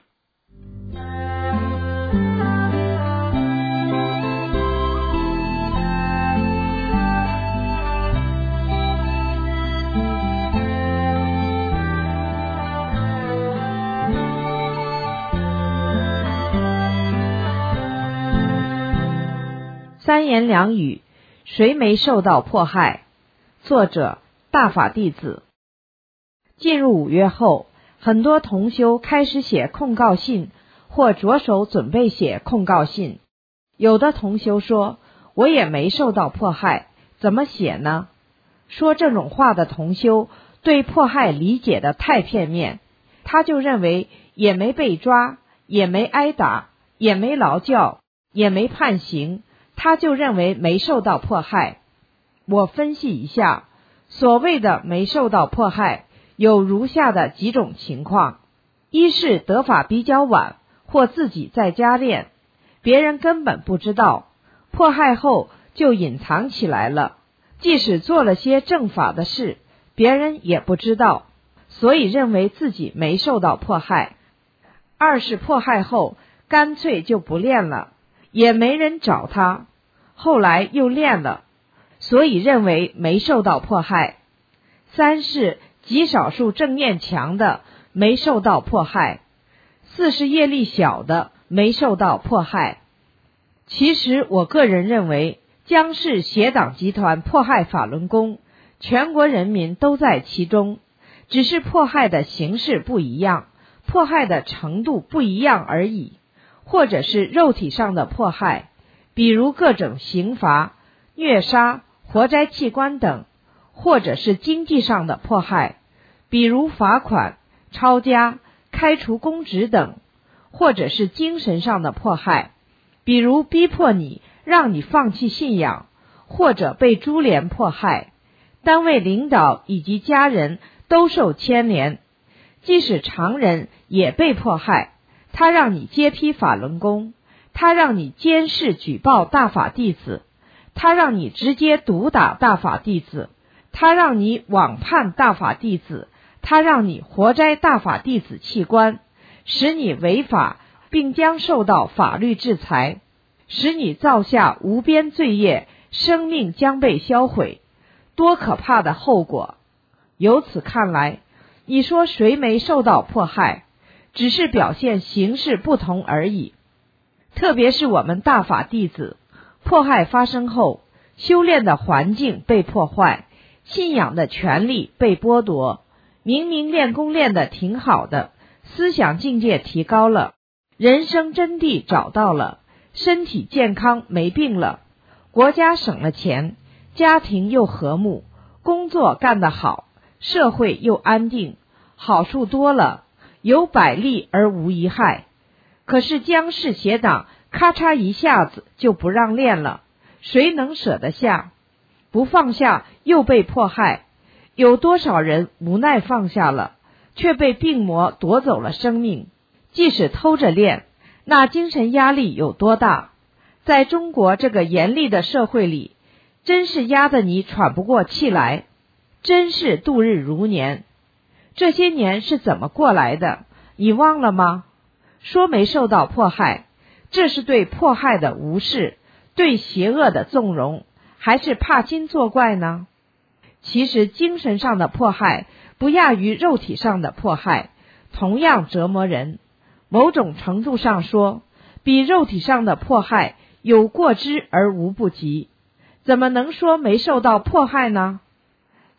三言两语，谁没受到迫害？作者大法弟子。进入5月后，很多同修开始写控告信，或着手准备写控告信。有的同修说，我也没受到迫害，怎么写呢？说这种话的同修对迫害理解的太片面，他就认为也没被抓，也没挨打，也没劳教，也没判刑，他就认为没受到迫害。我分析一下，所谓的没受到迫害，有如下的几种情况：一是得法比较晚，或自己在家练，别人根本不知道，迫害后就隐藏起来了，即使做了些正法的事，别人也不知道，所以认为自己没受到迫害。二是迫害后干脆就不练了，也没人找他，后来又练了，所以认为没受到迫害。三是极少数正念强的没受到迫害，四是业力小的没受到迫害。其实我个人认为，江氏邪党集团迫害法轮功，全国人民都在其中，只是迫害的形式不一样，迫害的程度不一样而已，或者是肉体上的迫害，比如各种刑罚、虐杀、活摘器官等，或者是经济上的迫害，比如罚款、抄家、开除公职等，或者是精神上的迫害，比如逼迫你，让你放弃信仰，或者被株连迫害。单位领导以及家人都受牵连，即使常人也被迫害。他让你揭批法轮功，他让你监视举报大法弟子，他让你直接毒打大法弟子，他让你网判大法弟子，他让你活摘大法弟子器官，使你违法，并将受到法律制裁，使你造下无边罪业，生命将被销毁，多可怕的后果！由此看来，你说谁没受到迫害，只是表现形式不同而已。特别是我们大法弟子，迫害发生后，修炼的环境被破坏，信仰的权利被剥夺，明明练功练得挺好的，思想境界提高了，人生真谛找到了，身体健康没病了，国家省了钱，家庭又和睦，工作干得好，社会又安定，好处多了，有百利而无一害。可是江氏邪党咔嚓一下子就不让练了，谁能舍得下？不放下又被迫害，有多少人无奈放下了，却被病魔夺走了生命？即使偷着练，那精神压力有多大？在中国这个严厉的社会里，真是压得你喘不过气来，真是度日如年。这些年是怎么过来的？你忘了吗？说没受到迫害，这是对迫害的无视，对邪恶的纵容，还是怕精作怪呢？其实精神上的迫害不亚于肉体上的迫害，同样折磨人。某种程度上说，比肉体上的迫害有过之而无不及。怎么能说没受到迫害呢？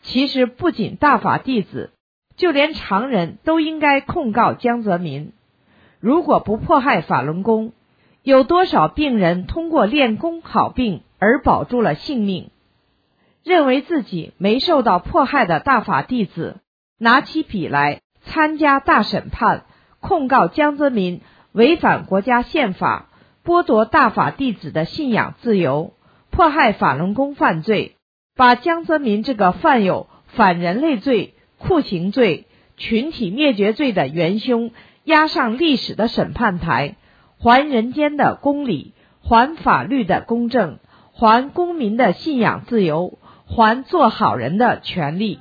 其实不仅大法弟子，就连常人都应该控告江泽民。如果不迫害法轮功，有多少病人通过练功好病而保住了性命？认为自己没受到迫害的大法弟子，拿起笔来参加大审判，控告江泽民违反国家宪法，剥夺大法弟子的信仰自由，迫害法轮功犯罪，把江泽民这个犯有反人类罪、酷刑罪、群体灭绝罪的元凶押上历史的审判台，还人间的公理，还法律的公正，还公民的信仰自由，还做好人的权利。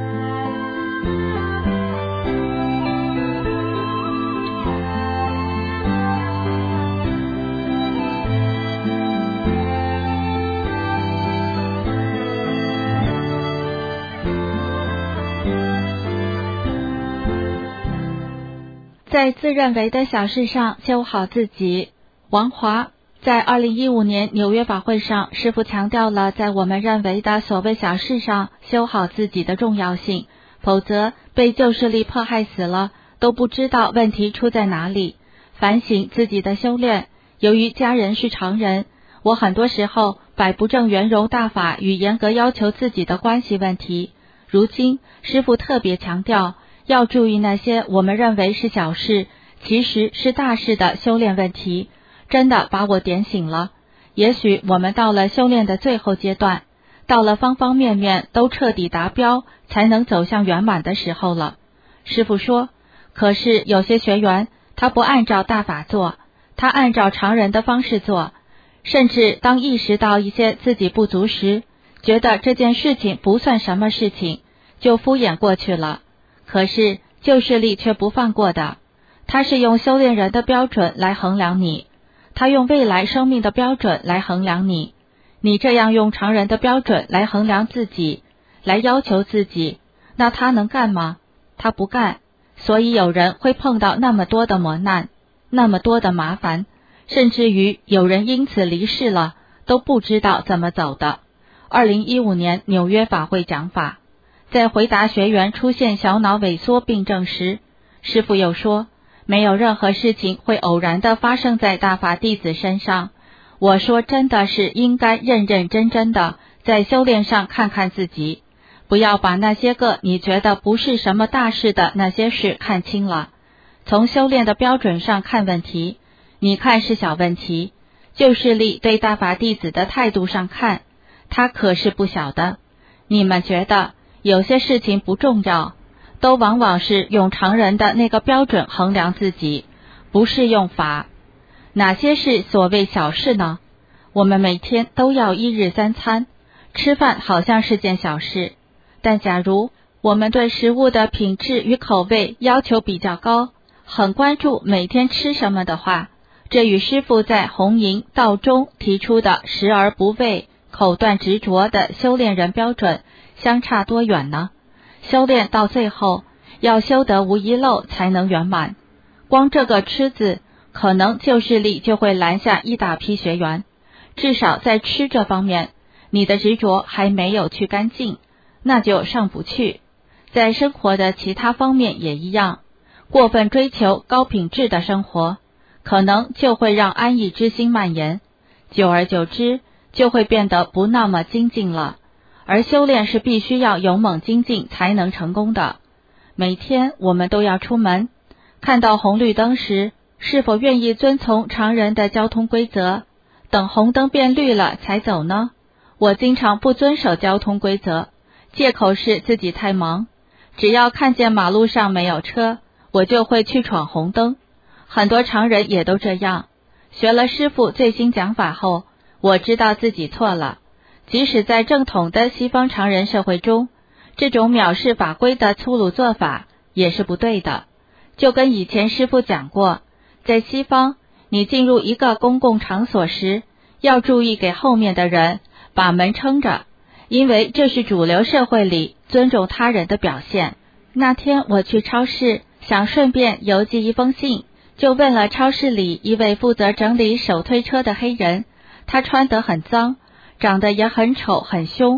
在自认为的小事上修好自己。王华在2015年纽约法会上，师父强调了在我们认为的所谓小事上修好自己的重要性，否则被旧势力迫害死了，都不知道问题出在哪里。反省自己的修炼，由于家人是常人，我很多时候摆不正圆融大法与严格要求自己的关系问题。如今师父特别强调，要注意那些我们认为是小事，其实是大事的修炼问题，真的把我点醒了。也许我们到了修炼的最后阶段，到了方方面面都彻底达标，才能走向圆满的时候了。师父说，可是有些学员他不按照大法做，他按照常人的方式做，甚至当意识到一些自己不足时，觉得这件事情不算什么事情，就敷衍过去了。可是旧势力却不放过的，他是用修炼人的标准来衡量你，他用未来生命的标准来衡量你。你这样用常人的标准来衡量自己，来要求自己，那他能干吗？他不干。所以有人会碰到那么多的磨难，那么多的麻烦，甚至于有人因此离世了，都不知道怎么走的。2015年纽约法会讲法，在回答学员出现小脑萎缩病症时，师父又说，没有任何事情会偶然地发生在大法弟子身上。我说真的是应该认认真真的在修炼上看看自己，不要把那些个你觉得不是什么大事的那些事看清了。从修炼的标准上看问题，你看是小问题，旧势力对大法弟子的态度上看，他可是不小的。你们觉得有些事情不重要，都往往是用常人的那个标准衡量自己，不是用法。哪些是所谓小事呢？我们每天都要1日3餐，吃饭好像是件小事，但假如我们对食物的品质与口味要求比较高，很关注每天吃什么的话，这与师父在弘营道中提出的食而不畏、口断执着的修炼人标准相差多远呢？修炼到最后要修得无遗漏才能圆满，光这个吃字，可能旧势力就会拦下一大批学员。至少在吃这方面，你的执着还没有去干净，那就上不去。在生活的其他方面也一样，过分追求高品质的生活，可能就会让安逸之心蔓延，久而久之就会变得不那么精进了。而修炼是必须要勇猛精进才能成功的。每天我们都要出门，看到红绿灯时，是否愿意遵从常人的交通规则，等红灯变绿了才走呢？我经常不遵守交通规则，借口是自己太忙，只要看见马路上没有车，我就会去闯红灯。很多常人也都这样。学了师父最新讲法后，我知道自己错了。即使在正统的西方常人社会中，这种藐视法规的粗鲁做法也是不对的。就跟以前师父讲过，在西方，你进入一个公共场所时，要注意给后面的人把门撑着，因为这是主流社会里尊重他人的表现。那天我去超市，想顺便邮寄一封信，就问了超市里一位负责整理手推车的黑人，他穿得很脏，长得也很丑很凶，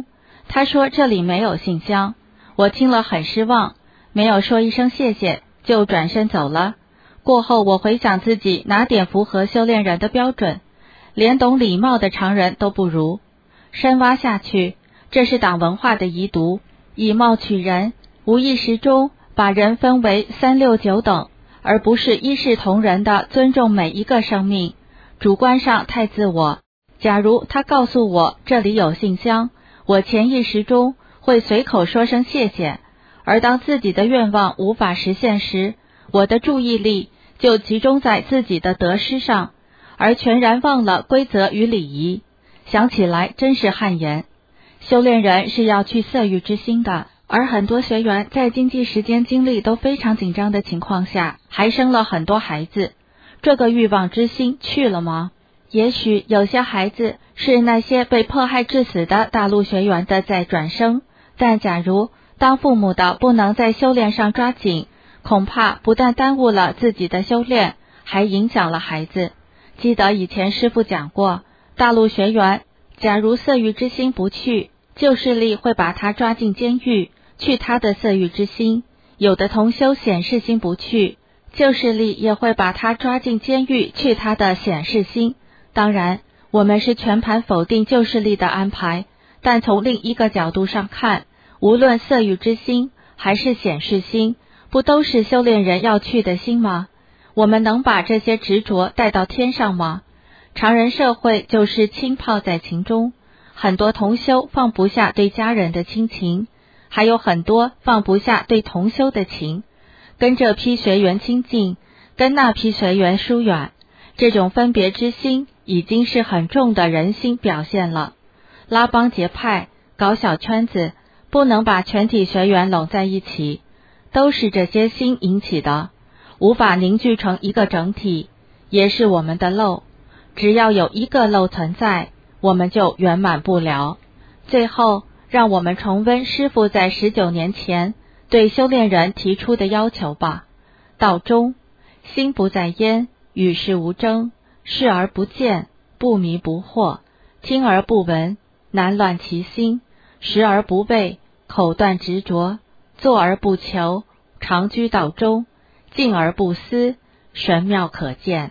他说这里没有信箱，我听了很失望，没有说一声谢谢，就转身走了。过后我回想自己哪点符合修炼人的标准，连懂礼貌的常人都不如。深挖下去，这是党文化的遗毒，以貌取人，无意识中把人分为3、6、9等，而不是一视同仁的尊重每一个生命，主观上太自我。假如他告诉我这里有信箱，我潜意识中会随口说声谢谢，而当自己的愿望无法实现时，我的注意力就集中在自己的得失上，而全然忘了规则与礼仪。想起来真是汗颜。修炼人是要去色欲之心的，而很多学员在经济时间精力都非常紧张的情况下，还生了很多孩子，这个欲望之心去了吗？也许有些孩子是那些被迫害致死的大陆学员的再转生，但假如当父母的不能在修炼上抓紧，恐怕不但耽误了自己的修炼，还影响了孩子。记得以前师父讲过，大陆学员假如色欲之心不去，旧势力会把他抓进监狱，去他的色欲之心；有的同修显示心不去，旧势力也会把他抓进监狱，去他的显示心。当然，我们是全盘否定旧势力的安排，但从另一个角度上看，无论色欲之心还是显示心，不都是修炼人要去的心吗？我们能把这些执着带到天上吗？常人社会就是浸泡在情中，很多同修放不下对家人的亲情，还有很多放不下对同修的情，跟这批学员亲近，跟那批学员疏远，这种分别之心已经是很重的人心表现了。拉帮结派，搞小圈子，不能把全体学员拢在一起，都是这些心引起的，无法凝聚成一个整体，也是我们的漏。只要有一个漏存在，我们就圆满不了。最后，让我们重温师父在19年前对修炼人提出的要求吧。道中，心不在焉，与世无争，视而不见，不迷不惑，听而不闻，难乱其心，食而不味，口断执着，坐而不求，常居道中，静而不思，神妙可见。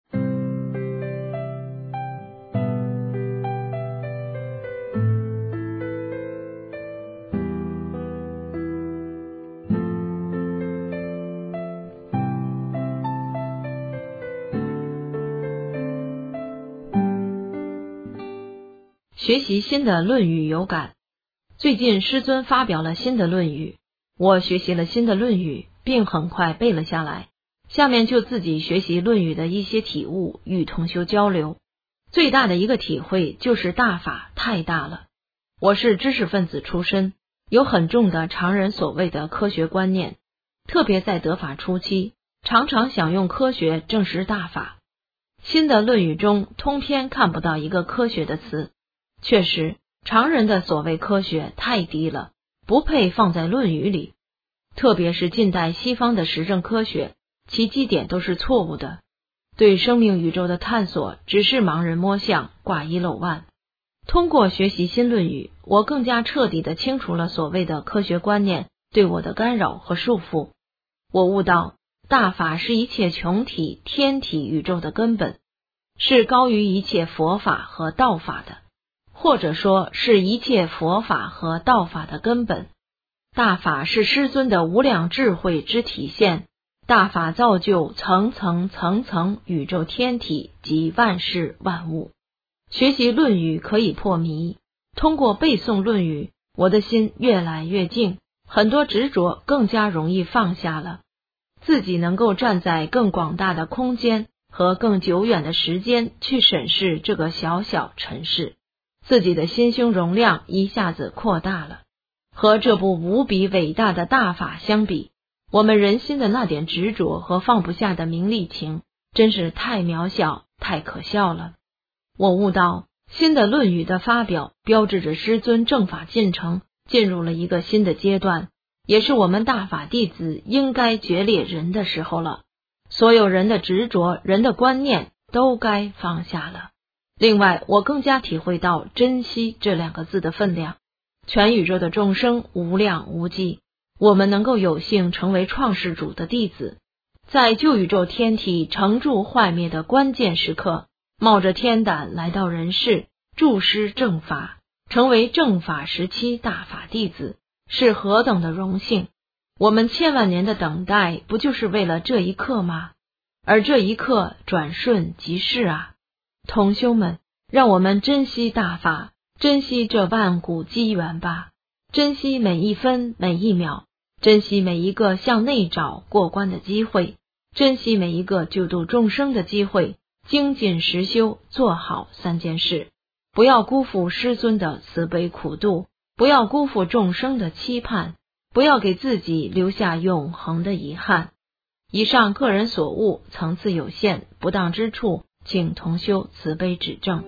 学习新的《论语》有感。最近师尊发表了新的《论语》，我学习了新的《论语》，并很快背了下来。下面就自己学习《论语》的一些体悟，与同修交流。最大的一个体会就是大法太大了。我是知识分子出身，有很重的常人所谓的科学观念，特别在得法初期，常常想用科学证实大法。新的《论语》中通篇看不到一个科学的词。确实，常人的所谓科学太低了，不配放在《论语》里。特别是近代西方的实证科学，其基点都是错误的，对生命宇宙的探索只是盲人摸象，挂一漏万。通过学习新《论语》，我更加彻底地清除了所谓的科学观念对我的干扰和束缚。我悟到，大法是一切穹体、天体宇宙的根本，是高于一切佛法和道法的，或者说是一切佛法和道法的根本。大法是师尊的无量智慧之体现，大法造就层层层层宇宙天体及万事万物。学习《论语》可以破迷，通过背诵《论语》，我的心越来越静，很多执着更加容易放下了，自己能够站在更广大的空间和更久远的时间去审视这个小小尘世，自己的心胸容量一下子扩大了。和这部无比伟大的大法相比，我们人心的那点执着和放不下的名利情，真是太渺小，太可笑了。我悟到，新的《论语》的发表，标志着师尊正法进程进入了一个新的阶段，也是我们大法弟子应该决裂人的时候了。所有人的执着，人的观念都该放下了。另外，我更加体会到珍惜这2个字的分量。 全宇宙的众生无量无际，我们能够有幸成为创世主的弟子，在旧宇宙天体成住坏灭的关键时刻，冒着天胆来到人世，助师正法，成为正法时期大法弟子，是何等的荣幸！我们千万年的等待，不就是为了这一刻吗？而这一刻转瞬即逝啊！同修们，让我们珍惜大法，珍惜这万古机缘吧，珍惜每一分每一秒，珍惜每一个向内找过关的机会，珍惜每一个救度众生的机会，精进实修，做好3件事，不要辜负师尊的慈悲苦度，不要辜负众生的期盼，不要给自己留下永恒的遗憾。以上个人所悟，层次有限，不当之处，请同修慈悲指正。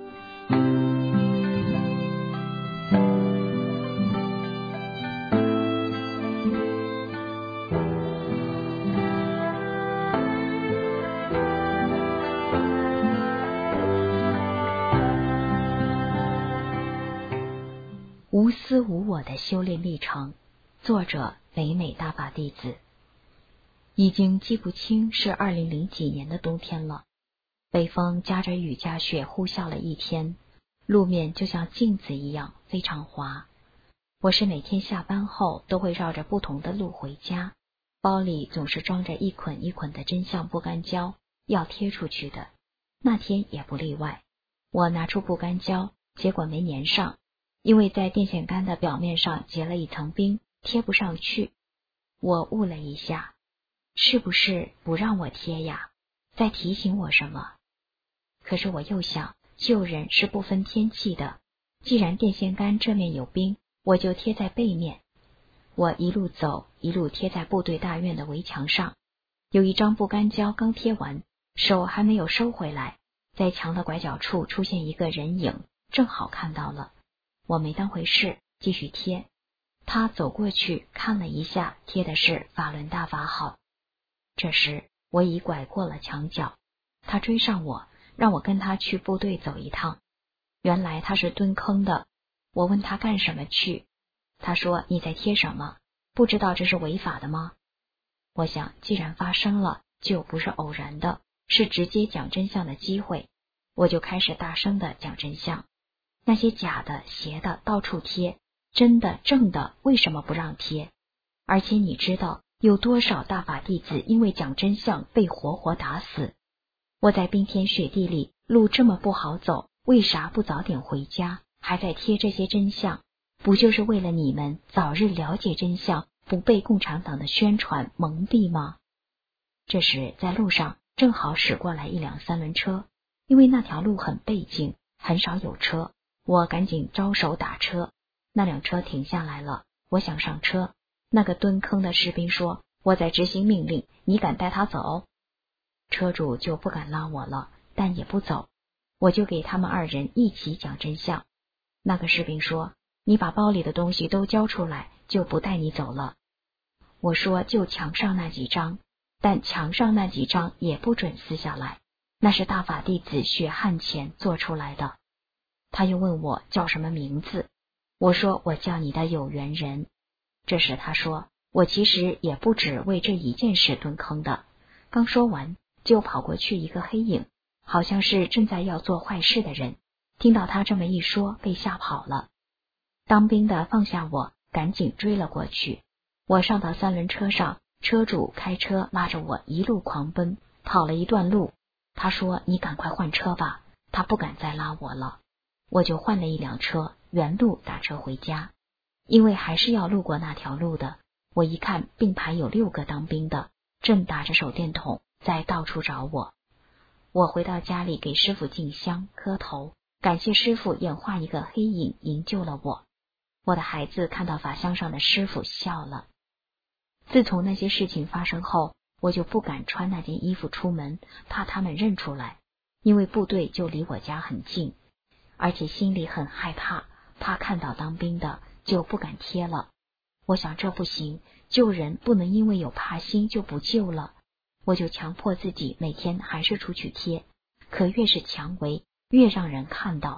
无私无我的修炼历程，作者北美大法弟子。已经记不清是2000几年的冬天了，北风夹着雨夹雪呼啸了一天，路面就像镜子一样非常滑。我是每天下班后都会绕着不同的路回家，包里总是装着一捆一捆的真相不干胶，要贴出去的。那天也不例外，我拿出不干胶，结果没粘上，因为在电线杆的表面上结了一层冰，贴不上去。我悟了一下，是不是不让我贴呀？在提醒我什么？可是我又想，救人是不分天气的，既然电线杆这面有冰，我就贴在背面。我一路走，一路贴在部队大院的围墙上。有一张不干胶刚贴完，手还没有收回来，在墙的拐角处出现一个人影，正好看到了。我没当回事，继续贴。他走过去看了一下，贴的是法轮大法好。这时我已拐过了墙角，他追上我，让我跟他去部队走一趟。原来他是蹲坑的，我问他干什么去，他说你在贴什么？不知道这是违法的吗？我想既然发生了，就不是偶然的，是直接讲真相的机会。我就开始大声的讲真相，那些假的邪的到处贴，真的正的为什么不让贴？而且你知道有多少大法弟子因为讲真相被活活打死？我在冰天雪地里，路这么不好走，为啥不早点回家，还在贴这些真相？不就是为了你们早日了解真相，不被共产党的宣传蒙蔽吗？这时在路上正好驶过来一辆3轮车，因为那条路很背景，很少有车，我赶紧招手打车。那辆车停下来了，我想上车。那个蹲坑的士兵说，我在执行命令，你敢带他走？车主就不敢拉我了，但也不走，我就给他们2人一起讲真相。那个士兵说，你把包里的东西都交出来，就不带你走了。我说就墙上那几张，但墙上那几张也不准撕下来，那是大法弟子血汗钱做出来的。他又问我叫什么名字，我说我叫你的有缘人。这时他说，我其实也不止为这一件事蹲坑的。刚说完，就跑过去一个黑影，好像是正在要做坏事的人。听到他这么一说，被吓跑了。当兵的放下我，赶紧追了过去。我上到3轮车上，车主开车拉着我一路狂奔，跑了一段路。他说，你赶快换车吧，他不敢再拉我了。我就换了一辆车，原路打车回家。因为还是要路过那条路的，我一看并排有6个当兵的，正打着手电筒在到处找我。我回到家里给师父敬香磕头，感谢师父演化一个黑影营救了我。我的孩子看到法香上的师父笑了。自从那些事情发生后，我就不敢穿那件衣服出门，怕他们认出来，因为部队就离我家很近，而且心里很害怕，怕看到当兵的就不敢贴了。我想这不行，救人不能因为有怕心就不救了。我就强迫自己每天还是出去贴，可越是强为，越让人看到。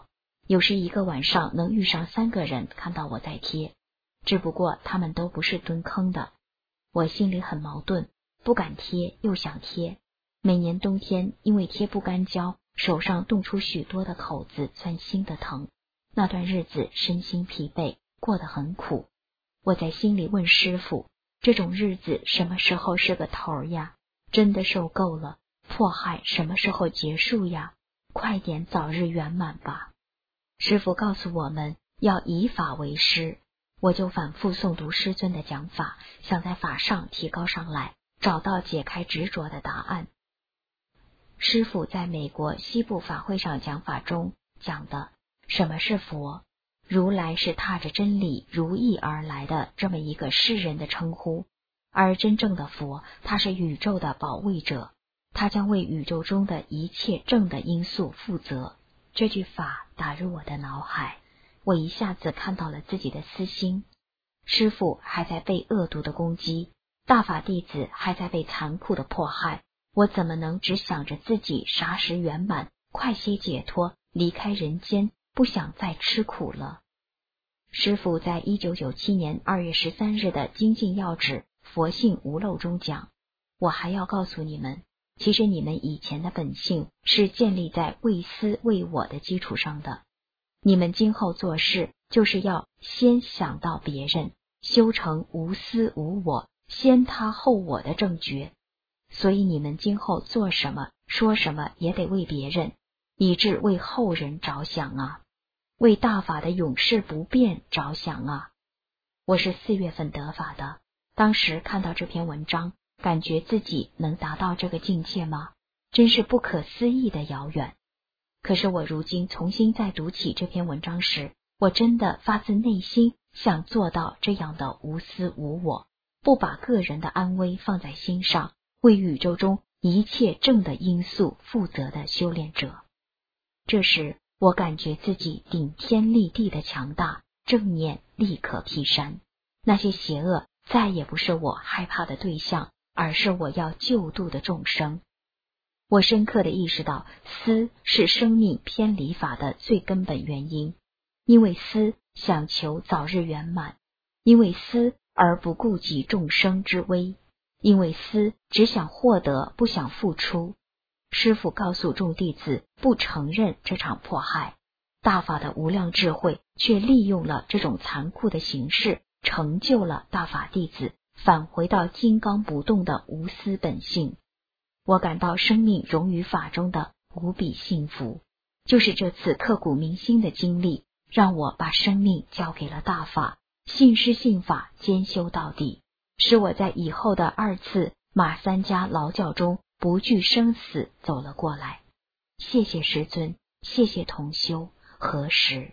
有时一个晚上能遇上3个人看到我在贴，只不过他们都不是蹲坑的。我心里很矛盾，不敢贴又想贴。每年冬天因为贴不干胶，手上冻出许多的口子，钻心的疼。那段日子身心疲惫，过得很苦。我在心里问师父，这种日子什么时候是个头呀？真的受够了，迫害什么时候结束呀？快点早日圆满吧。师父告诉我们要以法为师，我就反复诵读师尊的讲法，想在法上提高上来，找到解开执着的答案。师父在美国西部法会上讲法中讲的，什么是佛？如来是踏着真理如意而来的这么一个世人的称呼，而真正的佛，他是宇宙的保卫者，他将为宇宙中的一切正的因素负责。这句法打入我的脑海，我一下子看到了自己的私心。师父还在被恶毒的攻击，大法弟子还在被残酷的迫害，我怎么能只想着自己啥时圆满，快些解脱，离开人间，不想再吃苦了。师父在1997年2月13日的精进要旨佛性无漏中讲，我还要告诉你们，其实你们以前的本性是建立在为私为我的基础上的，你们今后做事就是要先想到别人，修成无私无我，先他后我的正觉。所以你们今后做什么说什么也得为别人，以致为后人着想啊，为大法的永世不变着想啊。我是4月份得法的，当时看到这篇文章，感觉自己能达到这个境界吗？真是不可思议的遥远。可是我如今重新再读起这篇文章时，我真的发自内心想做到这样的无私无我，不把个人的安危放在心上，为宇宙中一切正的因素负责的修炼者。这时我感觉自己顶天立地的强大，正念立刻劈山，那些邪恶再也不是我害怕的对象，而是我要救度的众生。我深刻地意识到，私是生命偏离法的最根本原因，因为私想求早日圆满，因为私而不顾及众生之危，因为私只想获得不想付出。师父告诉众弟子不承认这场迫害，大法的无量智慧却利用了这种残酷的形式，成就了大法弟子返回到金刚不动的无私本性。我感到生命融于法中的无比幸福，就是这次刻骨铭心的经历，让我把生命交给了大法，信师信法，兼修到底，使我在以后的2次马三家劳教中不惧生死走了过来。谢谢师尊，谢谢同修，何时？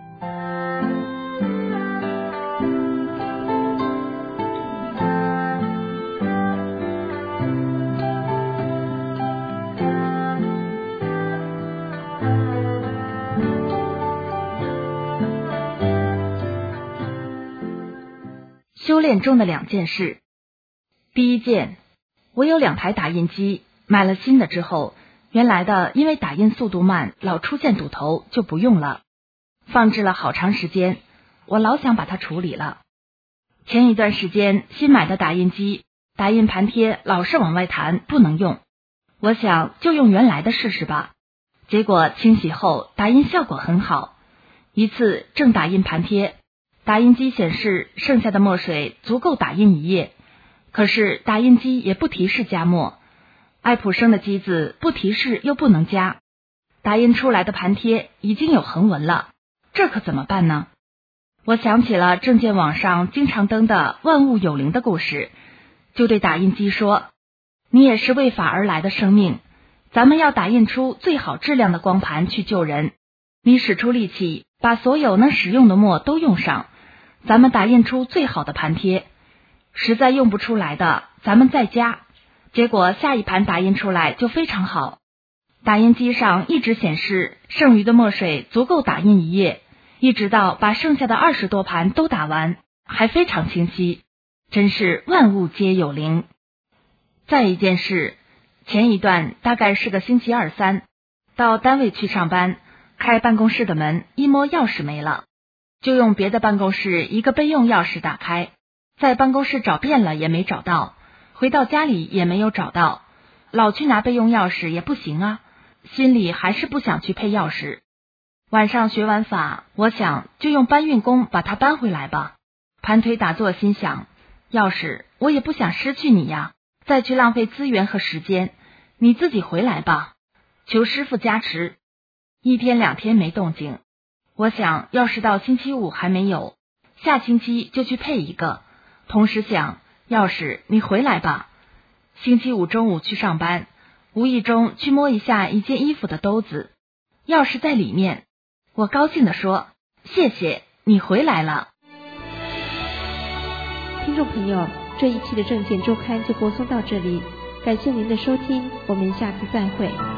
修炼中的2件事。第一件，我有2台打印机，买了新的之后，原来的因为打印速度慢，老出现堵头，就不用了。放置了好长时间，我老想把它处理了。前一段时间新买的打印机，打印盘贴老是往外弹，不能用。我想就用原来的试试吧。结果清洗后打印效果很好。一次正打印盘贴，打印机显示剩下的墨水足够打印1页，可是打印机也不提示加墨，爱普生的机子不提示又不能加，打印出来的盘贴已经有横纹了，这可怎么办呢？我想起了证件网上经常登的万物有灵的故事，就对打印机说，你也是为法而来的生命，咱们要打印出最好质量的光盘去救人，你使出力气把所有能使用的墨都用上，咱们打印出最好的盘贴，实在用不出来的咱们再加，结果下一盘打印出来就非常好。打印机上一直显示剩余的墨水足够打印1页，一直到把剩下的20多盘都打完，还非常清晰，真是万物皆有灵。再一件事，前一段大概是个星期2、3，到单位去上班， 开办公室的门，一摸钥匙没了，就用别的办公室一个备用钥匙打开，在办公室找遍了也没找到，回到家里也没有找到，老去拿备用钥匙也不行啊，心里还是不想去配钥匙。晚上学完法，我想就用搬运工把它搬回来吧。盘腿打坐，心想，钥匙我也不想失去你呀，再去浪费资源和时间，你自己回来吧，求师父加持。1天2天没动静，我想要是到星期五还没有，下星期就去配一个。同时想，钥匙你回来吧。星期五中午去上班，无意中去摸一下一件衣服的兜子，钥匙在里面。我高兴地说，谢谢你回来了。 听众朋友，这一期的证件周刊就播送到这里，感谢您的收听，我们下次再会。